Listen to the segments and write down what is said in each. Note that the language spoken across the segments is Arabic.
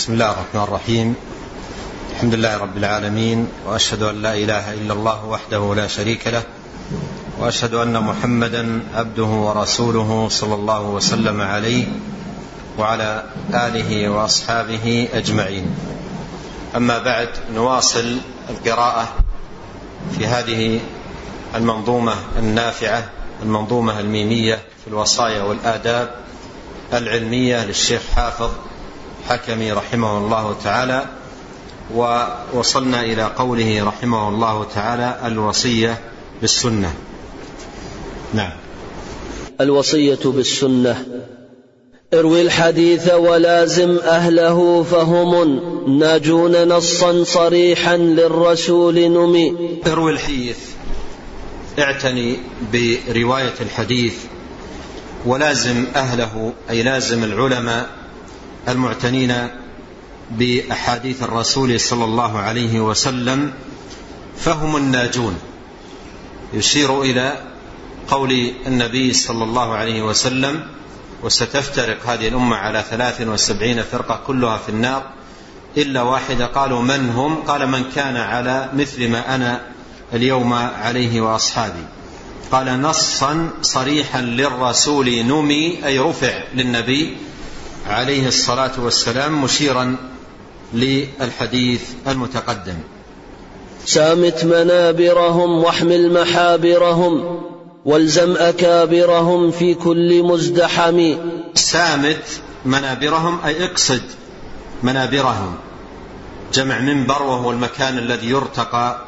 بسم الله الرحمن الرحيم. الحمد لله رب العالمين، وأشهد أن لا إله إلا الله وحده لا شريك له، وأشهد أن محمدا عبده ورسوله صلى الله وسلم عليه وعلى آله وأصحابه أجمعين. أما بعد، نواصل القراءة في هذه المنظومة النافعة، المنظومة الميمية في الوصايا والآداب العلمية للشيخ حافظ حكمي رحمه الله تعالى، ووصلنا إلى قوله رحمه الله تعالى: الوصية بالسنة. نعم. الوصية بالسنة: اروي الحديث ولازم أهله فهم ناجون نصا صريحا للرسول نمي. اروي الحديث، اعتني برواية الحديث، ولازم أهله أي لازم العلماء المعتنين بأحاديث الرسول صلى الله عليه وسلم، فهم الناجون. يشير إلى قول النبي صلى الله عليه وسلم: وستفترق هذه الأمة على 73 فرقة كلها في النار إلا واحدة. قالوا: من هم؟ قال: من كان على مثل ما أنا اليوم عليه وأصحابي. قال: نصا صريحا للرسول نمي، أي رفع للنبي عليه الصلاة والسلام، مشيرا للحديث المتقدم. سامت منابرهم واحمل محابرهم والزم أكابرهم في كل مزدحم. سامت منابرهم أي اقصد منابرهم، جمع منبر، وهو المكان الذي يرتقى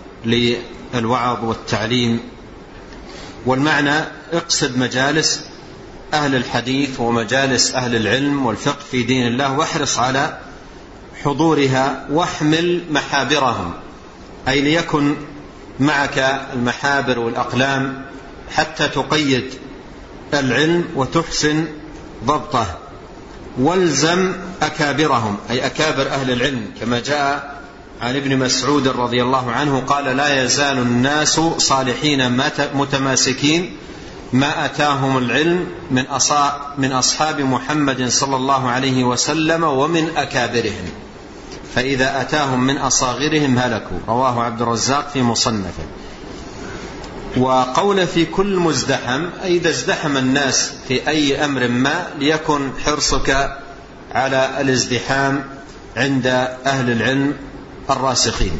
للوعظ والتعليم. والمعنى اقصد مجالس أهل الحديث ومجالس أهل العلم والفقه في دين الله، واحرص على حضورها. واحمل محابرهم أي ليكن معك المحابر والأقلام حتى تقيد العلم وتحسن ضبطه. والزم أكابرهم أي أكابر أهل العلم، كما جاء عن ابن مسعود رضي الله عنه قال: لا يزال الناس صالحين متماسكين ما أتاهم العلم من أصحاب محمد صلى الله عليه وسلم ومن أكابرهم، فإذا أتاهم من أصاغرهم هلكوا. رواه عبد الرزاق في مصنفه. وقول في كل مزدحم أي إذا ازدحم الناس في أي أمر ما، ليكن حرصك على الازدحام عند أهل العلم الراسخين.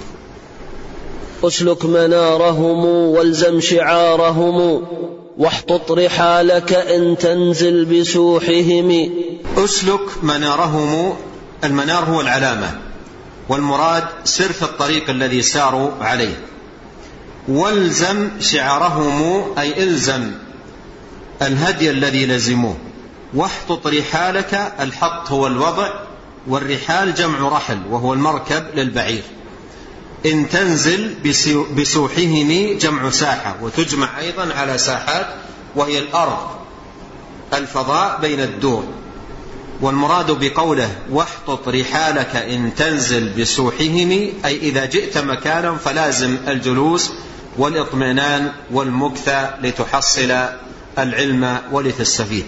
أسلك منارهم والزم شعارهم واحطط رحالك إن تنزل بسوحهم. أسلك منارهم، المنار هو العلامة، والمراد سر في الطريق الذي ساروا عليه. والزم شعارهم أي الزم الهدي الذي لزموه. واحطط رحالك، الحط هو الوضع، والرحال جمع رحل وهو المركب للبعير. إن تنزل بسوحهم جمع ساحة، وتجمع أيضا على ساحات وهي الأرض، الفضاء بين الدور. والمراد بقوله واحطط رحالك إن تنزل بسوحهم أي إذا جئت مكانا فلازم الجلوس والإطمئنان والمكث لتحصل العلم ولتستفيد.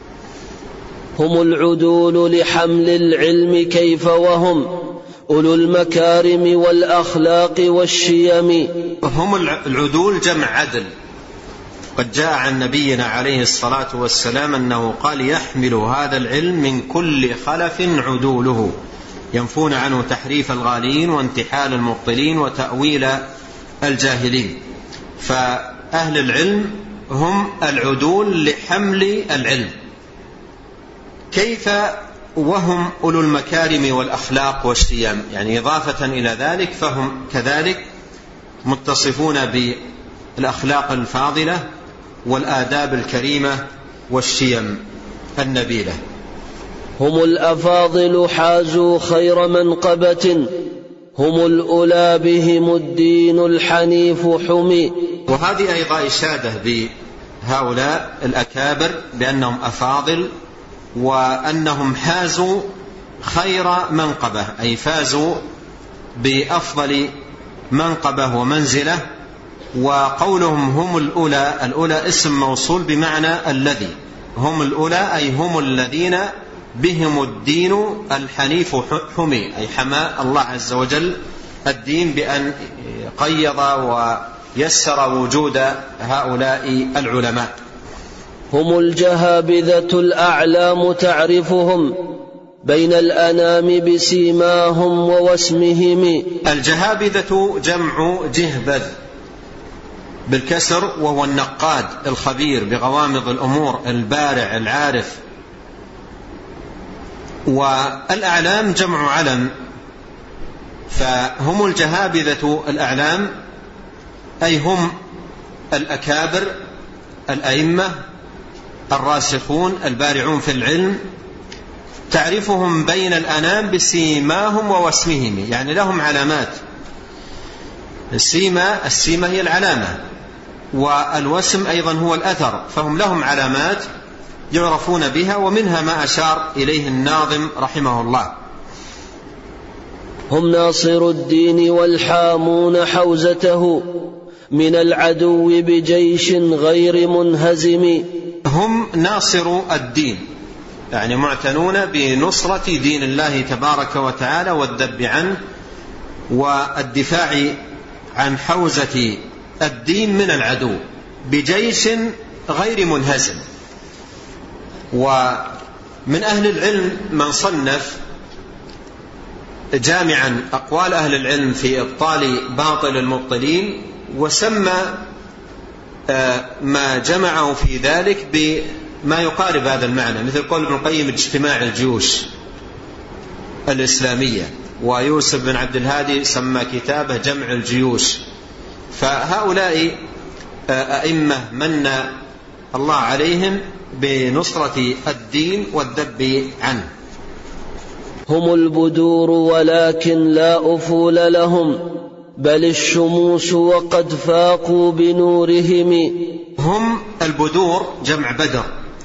هم العدول لحمل العلم كيف وهم أولو المكارم والأخلاق والشيم. هم العدول جمع عدل. قد جاء عن نبينا عليه الصلاة والسلام أنه قال: يحمل هذا العلم من كل خلف عدوله ينفون عنه تحريف الغالين وانتحال المبطلين وتأويل الجاهلين. فأهل العلم هم العدول لحمل العلم. كيف وهم أولو المكارم والأخلاق والشيم، يعني إضافة إلى ذلك فهم كذلك متصفون بالأخلاق الفاضلة والآداب الكريمة والشيم النبيلة. هم الأفاضل حازوا خير منقبة هم الأولى بهم الدين الحنيف حمي. وهذه أيضا إشادة بهؤلاء الأكابر بأنهم أفاضل، وأنهم حازوا خير منقبة أي فازوا بأفضل منقبة ومنزلة. وقولهم هم الأولى، الأولى اسم موصول بمعنى الذي، هم الأولى أي هم الذين بهم الدين الحنيف حمي، أي حمى الله عز وجل الدين بأن قيض ويسر وجود هؤلاء العلماء. هم الجهابذة الأعلام تعرفهم بين الأنام بسيماهم ووسمهم. الجهابذة جمع جهبذ بالكسر، وهو النقاد الخبير بغوامض الأمور البارع العارف. والأعلام جمع علم، فهم الجهابذة الأعلام، أي هم الأكابر الأئمة الراسخون البارعون في العلم، تعرفهم بين الأنام بسيماهم ووسمهم، يعني لهم علامات. السيمة هي العلامة، والوسم أيضا هو الأثر، فهم لهم علامات يعرفون بها، ومنها ما أشار إليه الناظم رحمه الله. هم ناصر الدين والحامون حوزته من العدو بجيش غير منهزم. هم ناصر الدين، يعني معتنون بنصرة دين الله تبارك وتعالى والذب عنه والدفاع عن حوزة الدين من العدو بجيش غير منهزم. ومن أهل العلم من صنف جامعا أقوال أهل العلم في إبطال باطل المبطلين، وسمى ما جمعه في ذلك بما يقارب هذا المعنى، مثل قول ابن القيم اجتماع الجيوش الإسلامية، ويوسف بن عبد الهادي سمى كتابه جمع الجيوش. فهؤلاء أئمة من الله عليهم بنصرة الدين والذب عنه. هم البدور ولكن لا أفول لهم بل الشموس وقد فاقوا بنورهم. هم البدور جمع بدر،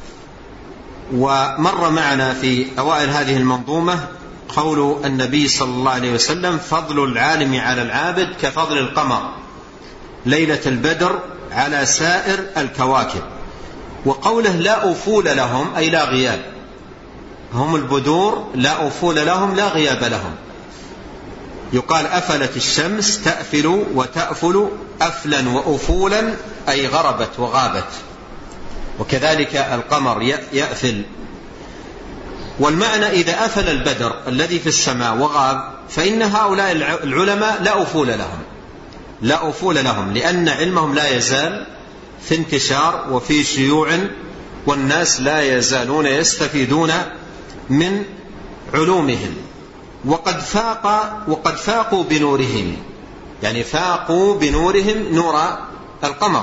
ومر معنا في أوائل هذه المنظومة قول النبي صلى الله عليه وسلم: فضل العالم على العابد كفضل القمر ليلة البدر على سائر الكواكب. وقوله لا أفول لهم أي لا غياب، هم البدور لا أفول لهم لا غياب لهم. يقال أفلت الشمس تأفل وتأفل أفلا وأفولا أي غربت وغابت، وكذلك القمر يأفل. والمعنى إذا أفل البدر الذي في السماء وغاب فإن هؤلاء العلماء لا أفول لهم لأن علمهم لا يزال في انتشار وفي شيوع، والناس لا يزالون يستفيدون من علومهم. وقد فاقوا بنورهم، يعني فاقوا بنورهم نور القمر.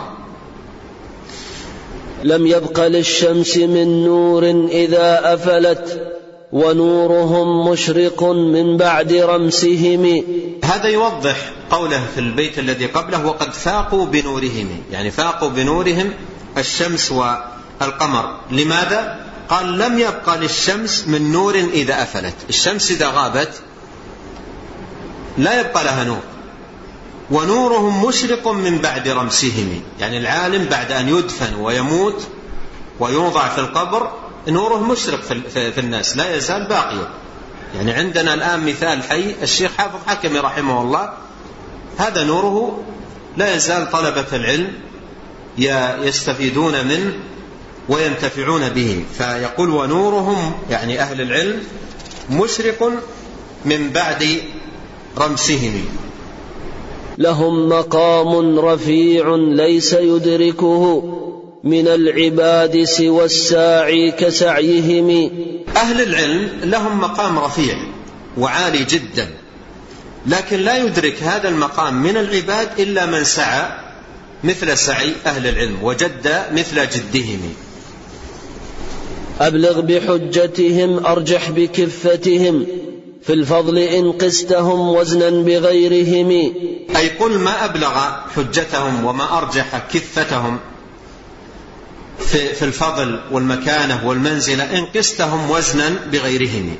لم يبق للشمس من نور إذا أفلت ونورهم مشرق من بعد رمسهم. هذا يوضح قوله في البيت الذي قبله: وقد فاقوا بنورهم، يعني فاقوا بنورهم الشمس والقمر. لماذا؟ قال: لم يبق للشمس من نور إذا أفلت. الشمس إذا غابت لا يبقى لها نور، ونورهم مشرق من بعد رمسهم، يعني العالم بعد أن يدفن ويموت ويوضع في القبر نوره مشرق في الناس، لا يزال باقيا. يعني عندنا الآن مثال حي الشيخ حافظ حكمي رحمه الله، هذا نوره لا يزال طلبة العلم يستفيدون منه وينتفعون به. فيقول: ونورهم يعني أهل العلم مشرق من بعد رمسهم. لهم مقام رفيع ليس يدركه من العباد سوى الساعي كسعيهم. أهل العلم لهم مقام رفيع وعالي جدا، لكن لا يدرك هذا المقام من العباد إلا من سعى مثل سعي أهل العلم وجد مثل جدهم. أبلغ بحجتهم أرجح بكفتهم في الفضل إن قستهم وزنا بغيرهم. أي قل ما أبلغ حجتهم وما أرجح كفتهم في الفضل والمكانة والمنزلة إن قستهم وزنا بغيرهم.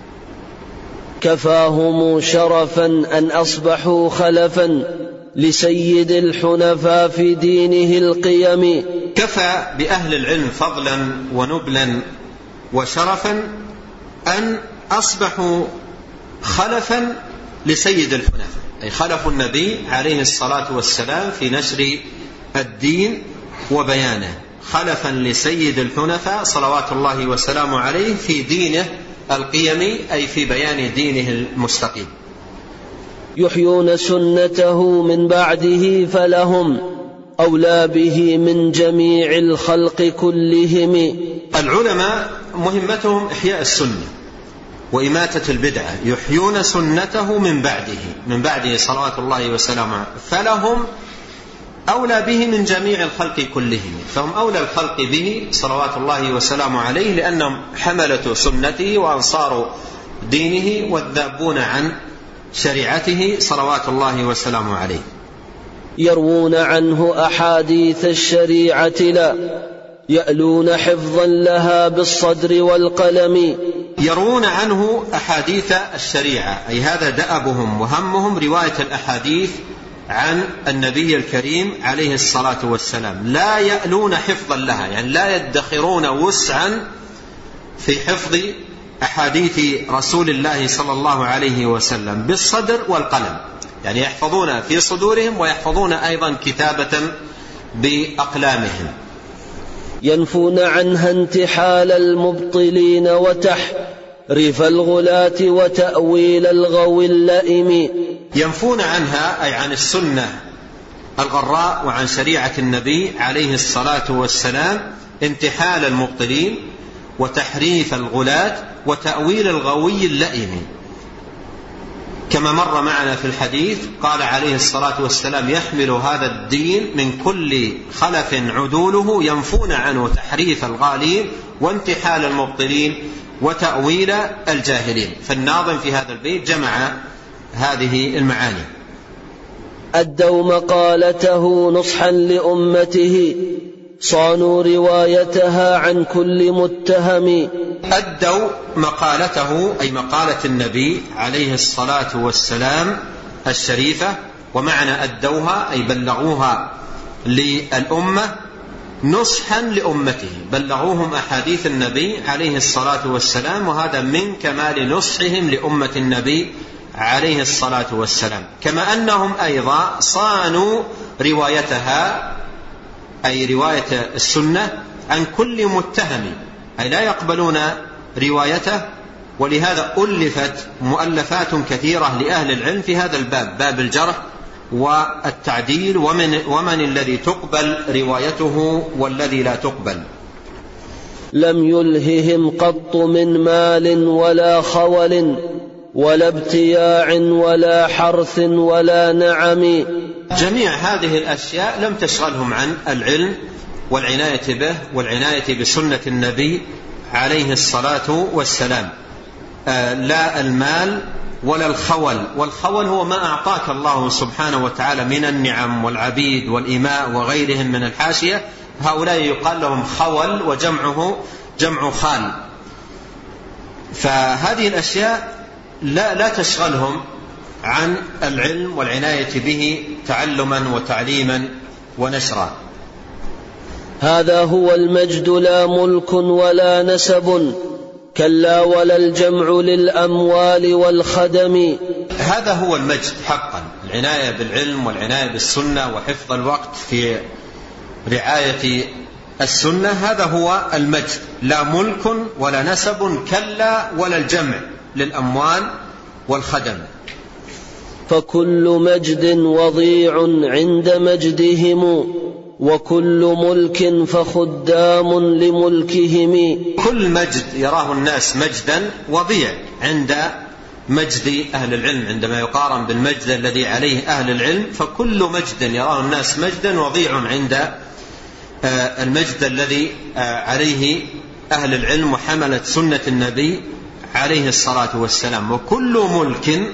كفاهم شرفا أن أصبحوا خلفا لسيد الحنفاء في دينه القيم. كفى بأهل العلم فضلا ونبلا وشرفا أن أصبحوا خلفا لسيد الحنفاء، أي خلف النبي عليه الصلاة والسلام في نشر الدين وبيانه، خلفا لسيد الحنفاء صلوات الله وسلامه عليه في دينه القيمي، أي في بيان دينه المستقيم. يحيون سنته من بعده فلهم أولى به من جميع الخلق كلهم. العلماء مهمتهم إحياء السنة وإماتة البدعة، يحيون سنته من بعده صلوات الله وسلامه، فلهم أولى به من جميع الخلق كلهم، فهم أولى الخلق به صلوات الله وسلامه عليه، لأنهم حملة سنته وأنصار دينه والذابون عن شريعته صلوات الله وسلامه عليه. يروون عنه أحاديث الشريعة لا يألون حفظا لها بالصدر والقلم. يروون عنه أحاديث الشريعة، أي هذا دأبهم وهمهم رواية الأحاديث عن النبي الكريم عليه الصلاة والسلام، لا يألون حفظا لها، يعني لا يدخرون وسعا في حفظ أحاديث رسول الله صلى الله عليه وسلم بالصدر والقلم، يعني يحفظون في صدورهم ويحفظون أيضا كتابة بأقلامهم. ينفون عنها انتحال المبطلين وتحريف الغلاة وتأويل الغوي اللئيم. ينفون عنها أي عن السنة الغراء وعن شريعة النبي عليه الصلاة والسلام انتحال المبطلين وتحريف الغلاة وتأويل الغوي اللئيم، كما مر معنا في الحديث قال عليه الصلاة والسلام يحمل هذا الدين من كل خلف عدوله ينفون عنه تحريف الغالين وانتحال المبطلين وتأويل الجاهلين. فالناظم في هذا البيت جمع هذه المعاني. أدوا مقالته نصحا لأمته صانوا روايتها عن كل متهم. أدوا مقالته أي مقالة النبي عليه الصلاة والسلام الشريفة، ومعنى أدوها أي بلغوها للأمة نصحا لأمته، بلغوهم أحاديث النبي عليه الصلاة والسلام، وهذا من كمال نصحهم لأمة النبي عليه الصلاة والسلام. كما أنهم أيضا صانوا روايتها أي رواية السنة عن كل متهم، أي لا يقبلون روايته، ولهذا ألفت مؤلفات كثيرة لأهل العلم في هذا الباب، باب الجرح والتعديل ومن الذي تقبل روايته والذي لا تقبل. لم يلههم قط من مال ولا خول ولا ابتياع ولا حرث ولا نعم. جميع هذه الأشياء لم تشغلهم عن العلم والعناية به والعناية بسنة النبي عليه الصلاة والسلام، لا المال ولا الخول. والخول هو ما أعطاك الله سبحانه وتعالى من النعم والعبيد والإماء وغيرهم من الحاشية، هؤلاء يقال لهم خول وجمعه جمع خال. فهذه الأشياء لا تشغلهم عن العلم والعناية به تعلما وتعليما ونشرا. هذا هو المجد لا ملك ولا نسب كلا ولا الجمع للأموال والخدم. هذا هو المجد حقا، العناية بالعلم والعناية بالسنة وحفظ الوقت في رعاية السنة، هذا هو المجد، لا ملك ولا نسب كلا ولا الجمع للأموال والخدم. فكل مجد وضيع عند مجدهم وكل ملك فخدام لملكهم. كل مجد يراه الناس مجدا وضيع عند مجد أهل العلم، عندما يقارن بالمجد الذي عليه أهل العلم، فكل مجد يراه الناس مجدا وضيع عند المجد الذي عليه أهل العلم وحملت سنة النبي عليه الصلاة والسلام. وكل ملك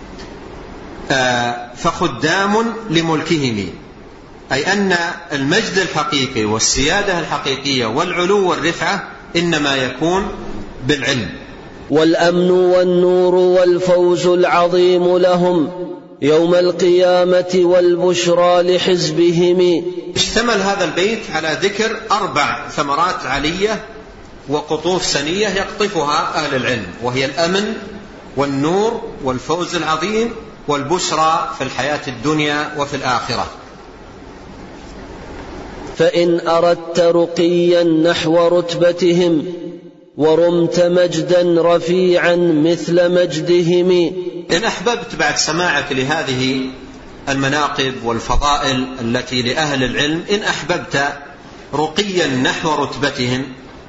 فخدام لملكهم، أي أن المجد الحقيقي والسيادة الحقيقية والعلو والرفعة إنما يكون بالعلم. والأمن والنور والفوز العظيم لهم يوم القيامة والبشرى لحزبهم. اشتمل هذا البيت على ذكر 4 ثمرات علية وقطوف سنية يقطفها أهل العلم، وهي الأمن والنور والفوز العظيم والبشرى في الحياة الدنيا وفي الآخرة. فإن أردت رقيا نحو رتبتهم ورمت مجدا رفيعا مثل مجدهم، إن أحببت بعد سماعك لهذه المناقب والفضائل التي لأهل العلم، إن أحببت رقيا نحو رتبتهم،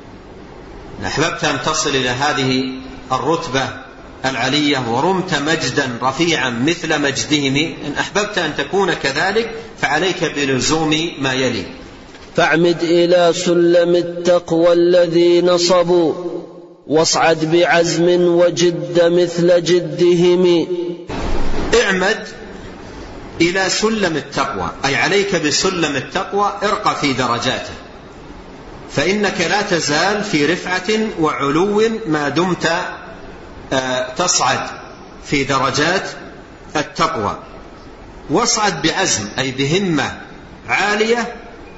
إن أحببت أن تصل إلى هذه الرتبة العلية ورمت مجدا رفيعا مثل مجدهم، إن أحببت أن تكون كذلك فعليك بلزوم ما يلي. فاعمد إلى سلم التقوى الذي نصبوا واصعد بعزم وجد مثل جدهم. اعمد إلى سلم التقوى، أي عليك بسلم التقوى، ارقى في درجاته، فإنك لا تزال في رفعة وعلو ما دمت تصعد في درجات التقوى. واصعد بعزم أي بهمة عالية،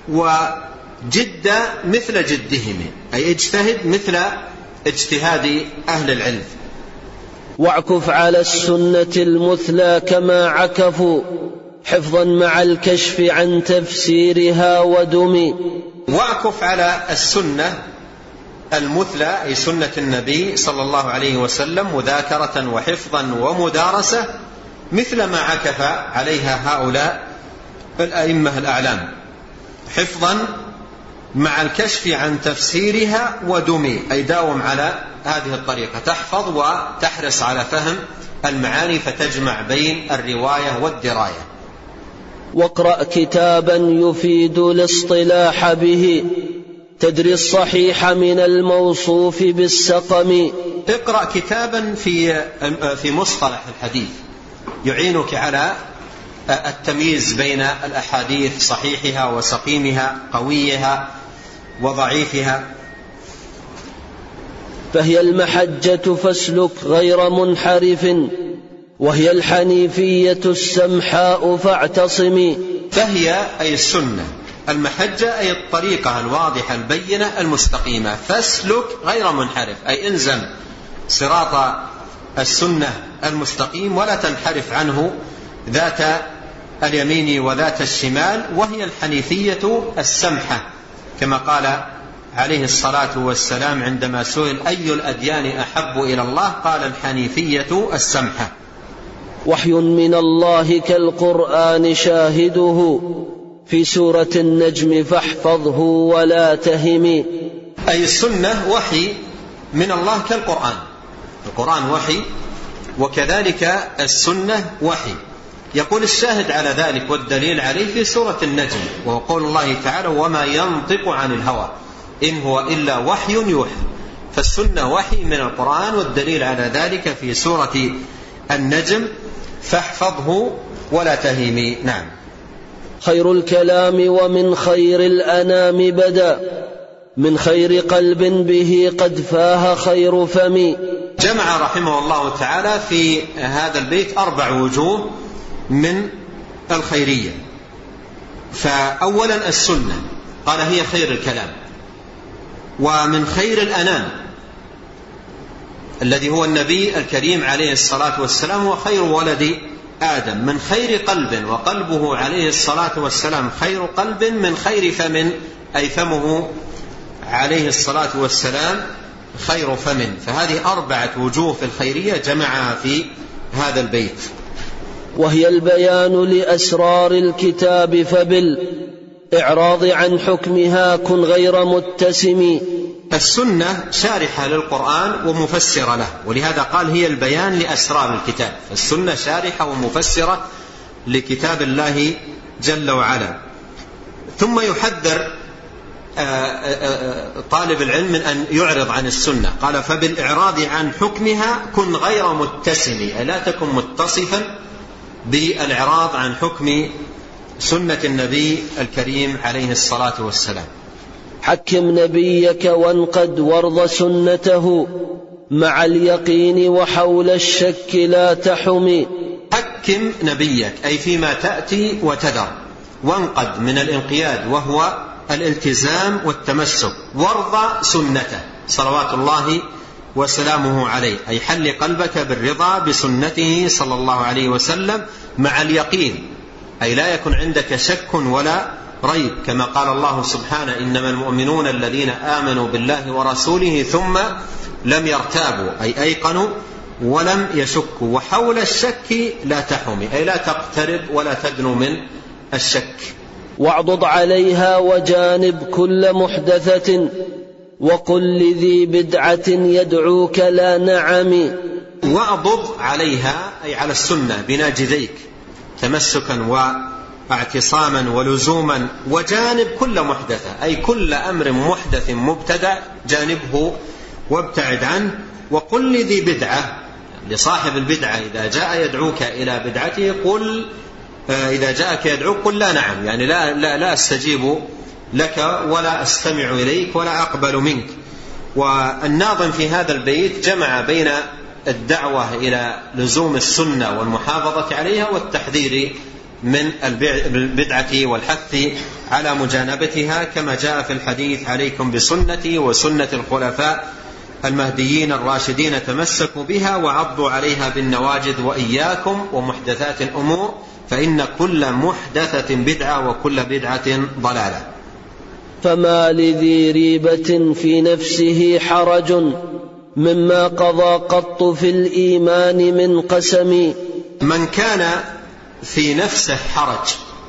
وجد مثل جدهم أي اجتهد مثل اجتهاد أهل العلم. واعكف على السنة المثلى كما عكفوا حفظا مع الكشف عن تفسيرها ودم. واعكف على السنة المثلى أي سنة النبي صلى الله عليه وسلم مذاكرة وحفظا ومدارسة مثل ما عكف عليها هؤلاء الأئمة الأعلام، حفظا مع الكشف عن تفسيرها ودمي أي داوم على هذه الطريقة، تحفظ وتحرص على فهم المعاني فتجمع بين الرواية والدراية. واقرأ كتابا يفيد الاصطلاح به تدري الصحيح من الموصوف بالسقم. اقرأ كتابا في مصطلح الحديث يعينك على التمييز بين الأحاديث صحيحها وسقيمها، قويها وضعيفها. فهي المحجة فاسلك غير منحرف وهي الحنيفية السمحاء فاعتصم. فهي أي السنة، المحجة أي الطريقة الواضحة البينة المستقيمة، فاسلك غير منحرف أي انزم صراط السنة المستقيم ولا تنحرف عنه ذات اليمين وذات الشمال، وهي الحنيفية السمحة كما قال عليه الصلاة والسلام عندما سئل أي الأديان أحب إلى الله قال الحنيفية السمحة. وحي من الله كالقرآن شاهده في سورة النجم فاحفظه ولا تهم. أي السنة وحي من الله كالقرآن، القرآن وحي وكذلك السنة وحي. يقول الشاهد على ذلك والدليل عليه في سورة النجم، وهو قول الله تعالى وما ينطق عن الهوى إن هو إلا وحي يوحى، فالسنة وحي من القرآن، والدليل على ذلك في سورة النجم فاحفظه ولا تهيمي. نعم. خير الكلام ومن خير الأنام بدا من خير قلب به قد فاه خير فم. جمع رحمه الله تعالى في هذا البيت 4 وجوه من الخيرية. فأولا السنة قال هي خير الكلام، ومن خير الأنام الذي هو النبي الكريم عليه الصلاة والسلام وخير ولد آدم، من خير قلب وقلبه عليه الصلاة والسلام خير قلب، من خير فم أي فمه عليه الصلاة والسلام خير فم. فهذه 4 وجوه في الخيرية جمعها في هذا البيت. وهي البيان لأسرار الكتاب فبالإعراض عن حكمها كن غير متسم. السنة شارحة للقرآن ومفسرة له، ولهذا قال هي البيان لأسرار الكتاب، السنة شارحة ومفسرة لكتاب الله جل وعلا. ثم يحذر طالب العلم من أن يعرض عن السنة، قال فبالإعراض عن حكمها كن غير متسم، لا تكن متصفا بالإعراض عن حكم سنة النبي الكريم عليه الصلاة والسلام. حكم نبيك وانقد وارض سنته مع اليقين وحول الشك لا تحمي. حكم نبيك أي فيما تأتي وتذر، وانقد من الانقياد وهو الالتزام والتمسك، وارض سنته صلوات الله وسلامه عليه، أي حل قلبك بالرضا بسنته صلى الله عليه وسلم مع اليقين، أي لا يكن عندك شك ولا ريب، كما قال الله سبحانه: إنما المؤمنون الذين آمنوا بالله ورسوله ثم لم يرتابوا، أي أيقنوا ولم يشكوا. وحول الشك لا تحمي، أي لا تقترب ولا تدنو من الشك. واعضد عليها وجانب كل محدثة وقل لذي بدعة يدعوك لا نعم. واعضد عليها أي على السنة بناجذيك تمسكا واعتصاما ولزوما، وجانب كل محدثة أي كل أمر محدث مبتدع جانبه وابتعد عنه. وقل لذي بدعة، لصاحب البدعة إذا جاء يدعوك إلى بدعته قل، إذا جاءك يدعوك قل لا نعم، يعني لا أستجيب لك ولا أستمع إليك ولا أقبل منك. والناظم في هذا البيت جمع بين الدعوة إلى لزوم السنة والمحافظة عليها والتحذير من البدعة والحث على مجانبتها، كما جاء في الحديث: عليكم بسنتي وسنة الخلفاء المهديين الراشدين تمسكوا بها وعضوا عليها بالنواجذ، وإياكم ومحدثات الأمور فإن كل محدثة بدعة وكل بدعة ضلالة. فما لذي ريبة في نفسه حرج مما قضى قط في الإيمان من قسم. من كان في نفسه حرج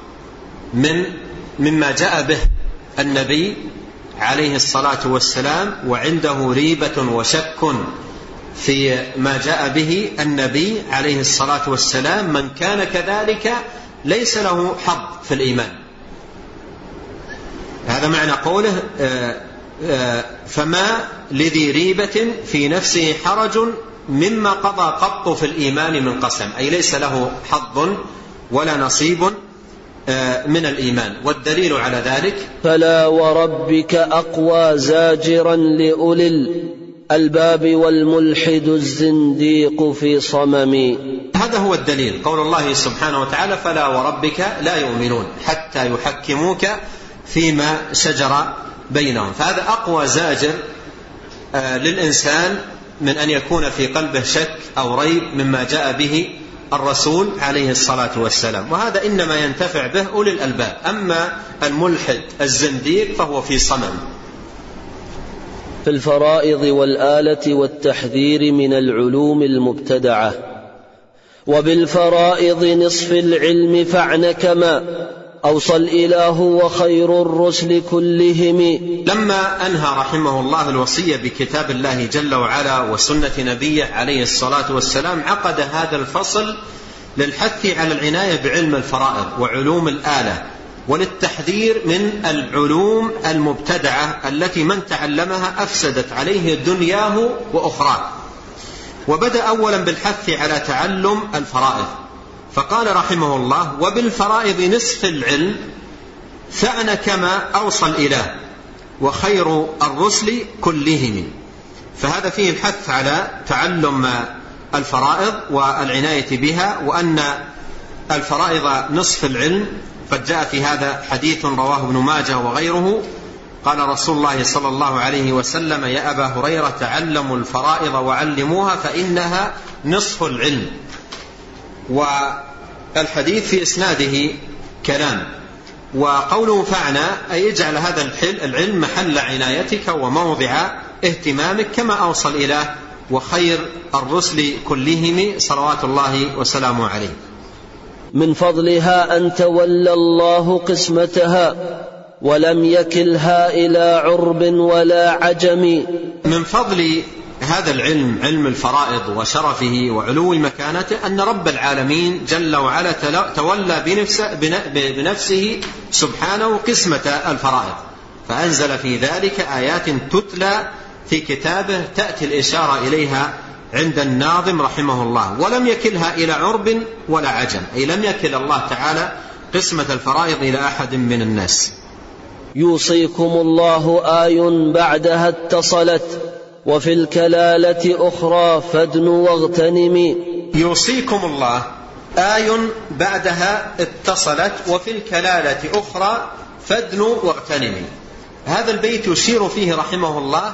مما جاء به النبي عليه الصلاة والسلام، وعنده ريبة وشك في ما جاء به النبي عليه الصلاة والسلام، من كان كذلك ليس له حظ في الإيمان. هذا معنى قوله: فما لذي ريبة في نفسه حرج مما قضى قط في الإيمان من قسم، أي ليس له حظ ولا نصيب من الإيمان. والدليل على ذلك: فلا وربك أقوى زاجرا لأولي الألباب والملحد الزنديق في صمم. هذا هو الدليل، قول الله سبحانه وتعالى: فلا وربك لا يؤمنون حتى يحكموك فيما شجر بينهم. فهذا أقوى زاجر للإنسان من أن يكون في قلبه شك أو ريب مما جاء به الرسول عليه الصلاة والسلام، وهذا إنما ينتفع به أولي الألباب، أما الملحد الزنديق فهو في صمم. في الفرائض والآلة والتحذير من العلوم المبتدعة. وبالفرائض نصف العلم فاعن كما أوصى الإله وخير الرسل كلهم. لما أنهى رحمه الله الوصية بكتاب الله جل وعلا وسنة نبيه عليه الصلاة والسلام، عقد هذا الفصل للحث على العناية بعلم الفرائض وعلوم الآلة، وللتحذير من العلوم المبتدعة التي من تعلمها أفسدت عليه دنياه وأخراه. وبدأ أولا بالحث على تعلم الفرائض، فقال رحمه الله: وبالفرائض نصف العلم فأنا كما أوصى الإله وخير الرسل كلهم. فهذا فيه الحث على تعلم الفرائض والعناية بها، وأن الفرائض نصف العلم. قد جاء في هذا حديث رواه ابن ماجه وغيره، قال رسول الله صلى الله عليه وسلم: يا أبا هريرة تعلموا الفرائض وعلموها فإنها نصف العلم. والحديث في إسناده كلام. وقوله فعنا أي اجعل هذا العلم محل عنايتك وموضع اهتمامك، كما أوصى الإله وخير الرسل كلهم صلوات الله وسلامه عليه. من فضلها أن تولى الله قسمتها ولم يكلها إلى عرب ولا عجم. من فضل هذا العلم، علم الفرائض، وشرفه وعلو مكانته، أن رب العالمين جل وعلا تولى بنفسه سبحانه قسمة الفرائض، فأنزل في ذلك آيات تتلى في كتابه تأتي الإشارة إليها عند الناظم رحمه الله. ولم يكلها إلى عرب ولا عجم، أي لم يكل الله تعالى قسمة الفرائض إلى أحد من الناس. يوصيكم الله آي بعدها اتصلت وفي الكلالة أخرى فادنوا واغتنمي. يوصيكم الله آي بعدها اتصلت وفي الكلالة أخرى فادنوا واغتنمي. هذا البيت يشير فيه رحمه الله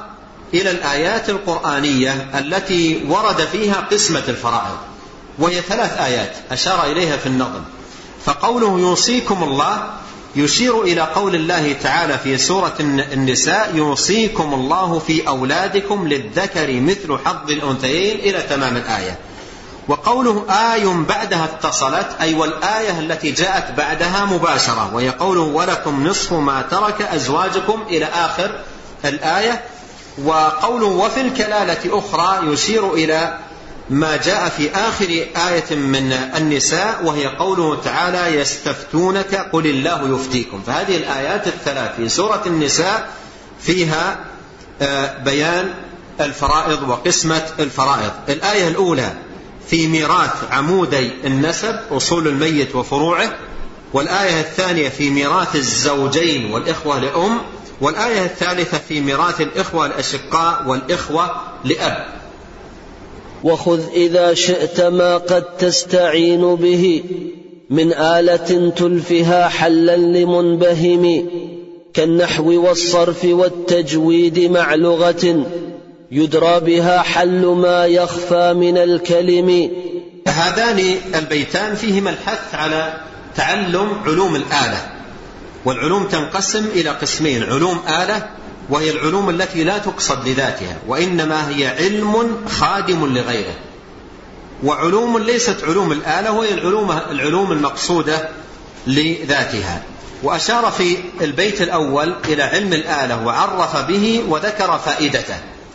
إلى الآيات القرآنية التي ورد فيها قسمة الفرائض، وهي 3 آيات أشار إليها في النظم. فقوله يوصيكم الله يشير إلى قول الله تعالى في سورة النساء يوصيكم الله في أولادكم للذكر مثل حظ الأنثيين إلى تمام الآية. وقوله آي بعدها اتصلت، أي والآية التي جاءت بعدها مباشرة، وهي قوله ولكم نصف ما ترك أزواجكم إلى آخر الآية. وقوله وفي الكلالة أخرى يشير إلى ما جاء في آخر آية من النساء، وهي قوله تعالى يستفتونك قل الله يفتيكم. فهذه الآيات الثلاث في سورة النساء فيها بيان الفرائض وقسمة الفرائض. الآية الأولى في ميراث عمودي النسب أصول الميت وفروعه، والآية الثانية في ميراث الزوجين والإخوة لأم، والآية الثالثة في ميراث الإخوة الأشقاء والإخوة لأب. وخذ إذا شئت ما قد تستعين به من آلة تلفها حلا لمنبهم، كالنحو والصرف والتجويد مع لغة يدرى بها حل ما يخفى من الكلم. هذان البيتان فيهما الحث على تعلم علوم الآلة، والعلوم تنقسم إلى قسمين: علوم آلة وهي العلوم التي لا تقصد لذاتها وإنما هي علم خادم لغيره، وعلوم ليست علوم الآلة وهي العلوم المقصودة لذاتها. وأشار في البيت الأول إلى علم الآلة وعرف به وذكر فائدته.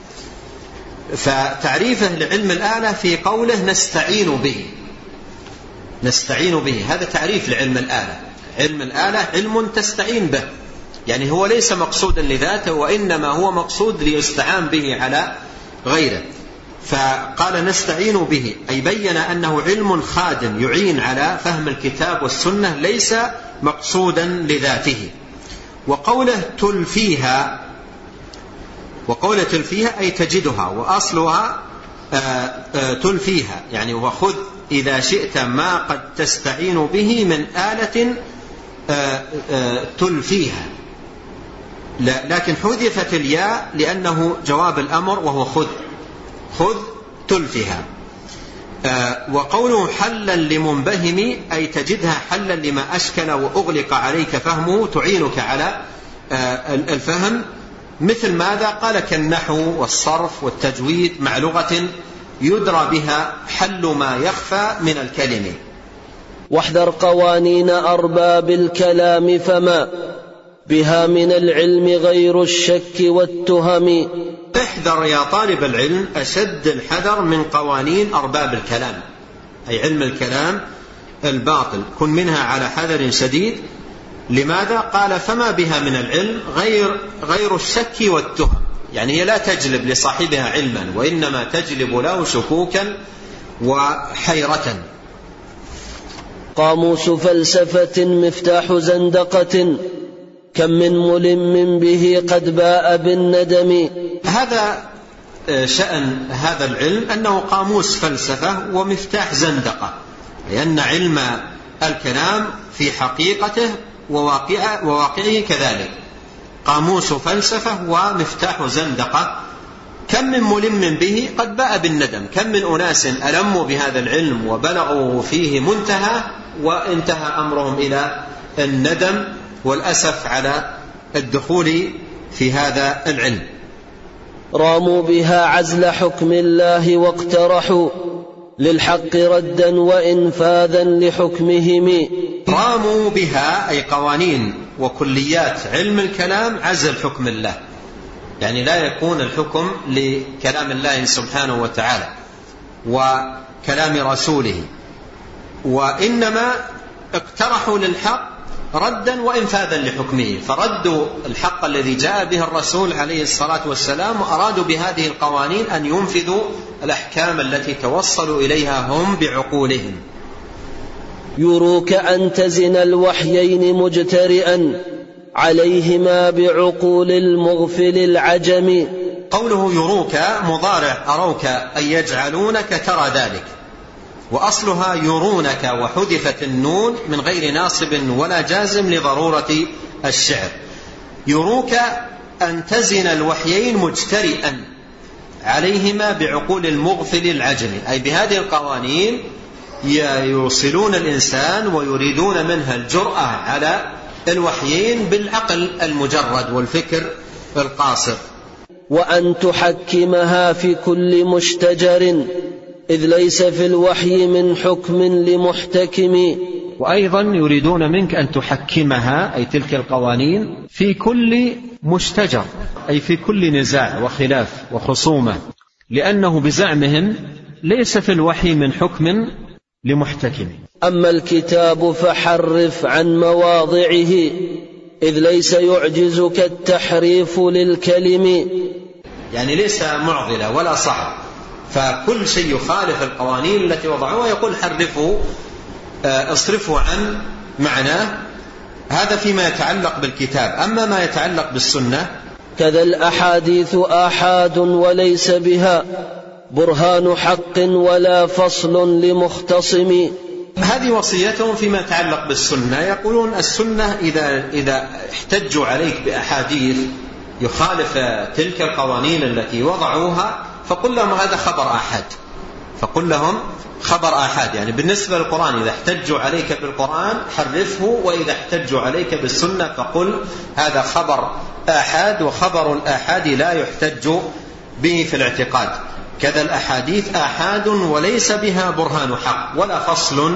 فتعريفه لعلم الآلة في قوله نستعين به، هذا تعريف لعلم الآلة. علم الآلة علم تستعين به، يعني هو ليس مقصودا لذاته وإنما هو مقصود ليستعان به على غيره. فقال نستعين به، أي بين أنه علم خادم يعين على فهم الكتاب والسنة، ليس مقصودا لذاته. وقوله تلفيها أي تجدها، وأصلها تلفيها، يعني وخذ إذا شئت ما قد تستعين به من آلة تلفيها، لكن حذفت الياء لأنه جواب الأمر وهو خذ تلفها. وقوله حلا لمنبهم أي تجدها حلا لما أشكل وأغلق عليك فهمه، تعينك على الفهم. مثل ماذا؟ قال كالنحو والصرف والتجويد مع لغة يدرى بها حل ما يخفى من الكلم. واحذر قوانين أرباب الكلام فما بها من العلم غير الشك والتهم. احذر يا طالب العلم أشد الحذر من قوانين أرباب الكلام، أي علم الكلام الباطل، كن منها على حذر شديد. لماذا؟ قال فما بها من العلم غير الشك والتهم، يعني هي لا تجلب لصاحبها علما وإنما تجلب له شكوكا وحيرة. قاموس فلسفة مفتاح زندقة كم من ملم به قد باء بالندم. هذا شأن هذا العلم أنه قاموس فلسفة ومفتاح زندقة، لأن علم الكلام في حقيقته وواقعه كذلك قاموس فلسفة ومفتاح زندقة. كم من ملم به قد باء بالندم، كم من أناس ألموا بهذا العلم وبلغوا فيه منتهى وانتهى أمرهم إلى الندم والأسف على الدخول في هذا العلم. راموا بها عزل حكم الله واقترحوا للحق ردا وإنفاذا لحكمهم. راموا بها أي قوانين وكليات علم الكلام عزل حكم الله، يعني لا يكون الحكم لكلام الله سبحانه وتعالى وكلام رسوله، وإنما اقترحوا للحق ردا وإنفاذا لحكمه، فردوا الحق الذي جاء به الرسول عليه الصلاة والسلام، وأرادوا بهذه القوانين أن ينفذوا الأحكام التي توصلوا إليها هم بعقولهم. يروك أن تزن الوحيين مجترئا عليهما بعقول المغفل العجم. قوله يروك مضارع أروك أي يجعلونك ترى ذلك، وأصلها يرونك وحذفت النون من غير ناصب ولا جازم لضرورة الشعر. يروك أن تزن الوحيين مجترئا عليهما بعقول المغفل العجمي، أي بهذه القوانين يوصلون الإنسان ويريدون منها الجرأة على الوحيين بالعقل المجرد والفكر القاصر. وأن تحكمها في كل مشتجر إذ ليس في الوحي من حكم لمحتكم. وأيضا يريدون منك أن تحكمها، أي تلك القوانين، في كل مشتجر، أي في كل نزاع وخلاف وخصومة، لأنه بزعمهم ليس في الوحي من حكم لمحتكم. أما الكتاب فحرف عن مواضعه إذ ليس يعجزك التحريف للكلم، يعني ليس معضلة ولا صعب، فكل شيء يخالف القوانين التي وضعوها يقول حرفوا اصرفوا عن معناه. هذا فيما يتعلق بالكتاب. أما ما يتعلق بالسنة، كذا الأحاديث آحاد وليس بها برهان حق ولا فصل لمختصم. هذه وصيتهم فيما يتعلق بالسنة. يقولون السنة إذا احتجوا عليك بأحاديث يخالف تلك القوانين التي وضعوها فقل لهم هذا خبر آحاد، فقل لهم خبر آحاد. يعني بالنسبة للقرآن إذا احتجوا عليك بالقرآن حرفه، وإذا احتجوا عليك بالسنة فقل هذا خبر آحاد، وخبر الآحاد لا يحتج به في الاعتقاد. كذا الأحاديث آحاد وليس بها برهان حق ولا فصل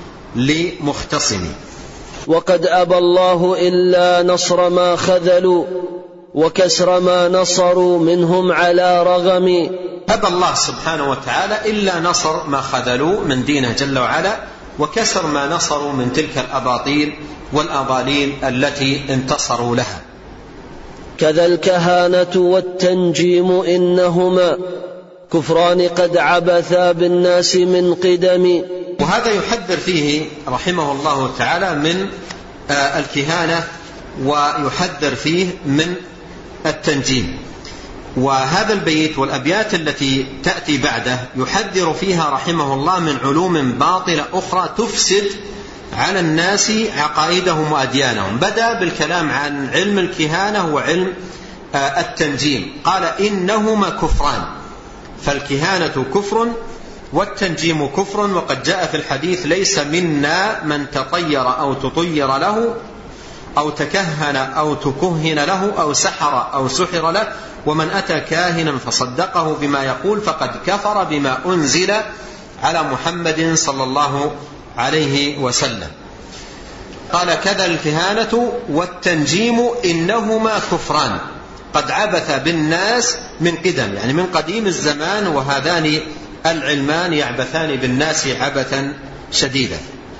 لمختصم. وقد أبى الله إلا نصر ما خذلوا وكسر ما نصروا منهم على رغم. أبى الله سبحانه وتعالى إلا نصر ما خذلوا من دينه جل وعلا، وكسر ما نصروا من تلك الأباطيل والأضاليل التي انتصروا لها. كذا الكهانة والتنجيم إنهما كفران قد عبثا بالناس من قدم. وهذا يحذر فيه رحمه الله تعالى من الكهانة، ويحذر فيه من التنجيم. وهذا البيت والأبيات التي تأتي بعده يحذر فيها رحمه الله من علوم باطلة أخرى تفسد على الناس عقائدهم وأديانهم. بدأ بالكلام عن علم الكهانة وعلم التنجيم، قال إنهما كفران، فالكهانة كفر والتنجيم كفر. وقد جاء في الحديث ليس منا من تطير أو تطير له أو تكهن أو تكهن له أو سحر أو سحر له، ومن أتى كاهنا فصدقه بما يقول فقد كفر بما أنزل على محمد صلى الله عليه وسلم. قال كذا الكهانة والتنجيم إنهما كفران قد عبث بالناس من قدم، يعني من قديم الزمان، وهذان العلمان يعبثان بالناس عبثا شديدا.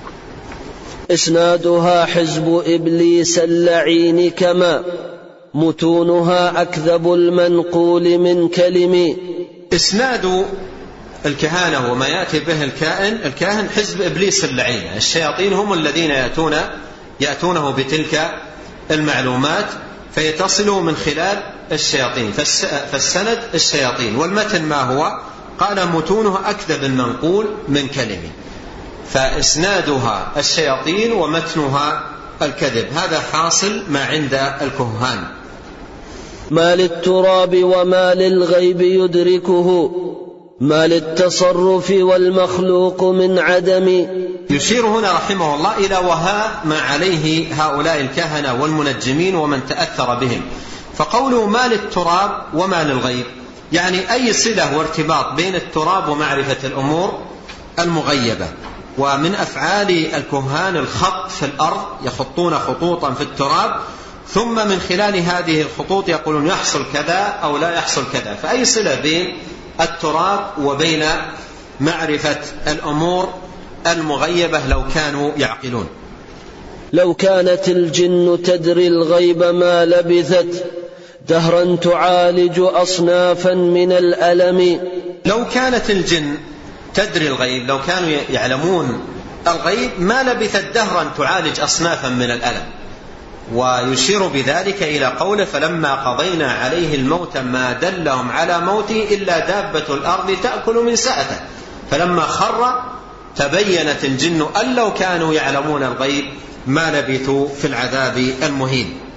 إسنادها حزب إبليس اللعين كما متونها أكذب المنقول من كلم. إسناد الكهانة وما يأتي به الكاهن حزب إبليس اللعين، الشياطين هم الذين يأتونه بتلك المعلومات فيتصلوا من خلال الشياطين، فالسند الشياطين. والمتن ما هو؟ قال متونها أكذب المنقول من كلمة، فإسنادها الشياطين ومتنها الكذب. هذا حاصل ما عند الكهان. ما للتراب وما للغيب يدركه ما للتصرف والمخلوق من عدم. يشير هنا رحمه الله إلى وهاء ما عليه هؤلاء الكهنة والمنجمين ومن تأثر بهم. فقوله ما للتراب وما للغيب، يعني أي صلة وارتباط بين التراب ومعرفة الأمور المغيبة. ومن أفعال الكهان الخط في الأرض، يخطون خطوطا في التراب ثم من خلال هذه الخطوط يقولون يحصل كذا أو لا يحصل كذا. فأي صلة بين التراب وبين معرفة الأمور المغيبة لو كانوا يعقلون. لو كانت الجن تدري الغيب ما لبثت دهرا تعالج أصنافا من الألم. لو كانت الجن تدري الغيب، لو كانوا يعلمون الغيب ما لبثت دهرا تعالج أصنافا من الألم. ويشير بذلك إلى قوله فلما قضينا عليه الموت ما دلهم على موته إلا دابة الأرض تأكل من سأته فلما خر تبينت الجن أن لو كانوا يعلمون الغيب ما لبثوا في العذاب المهين.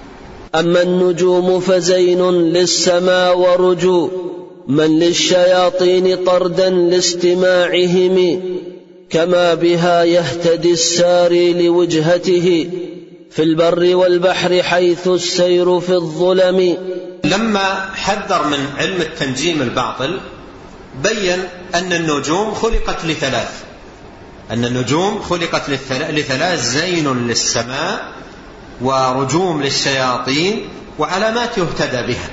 أما النجوم فزين للسماء ورجو من للشياطين طردا لاستماعهم كما بها يهتدي الساري لوجهته في البر والبحر حيث السير في الظلم. لما حذر من علم التنجيم الباطل بين أن النجوم خلقت لثلاث، أن النجوم خلقت لثلاث: زين للسماء ورجوم للشياطين وعلامات يهتدى بها.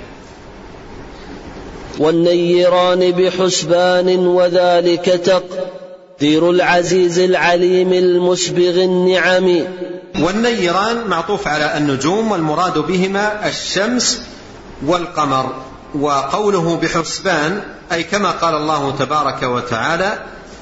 والنيران بحسبان وذلك تقدير العزيز العليم المسبغ النعم. والنيران معطوف على النجوم والمراد بهما الشمس والقمر. وقوله بحسبان أي كما قال الله تبارك وتعالى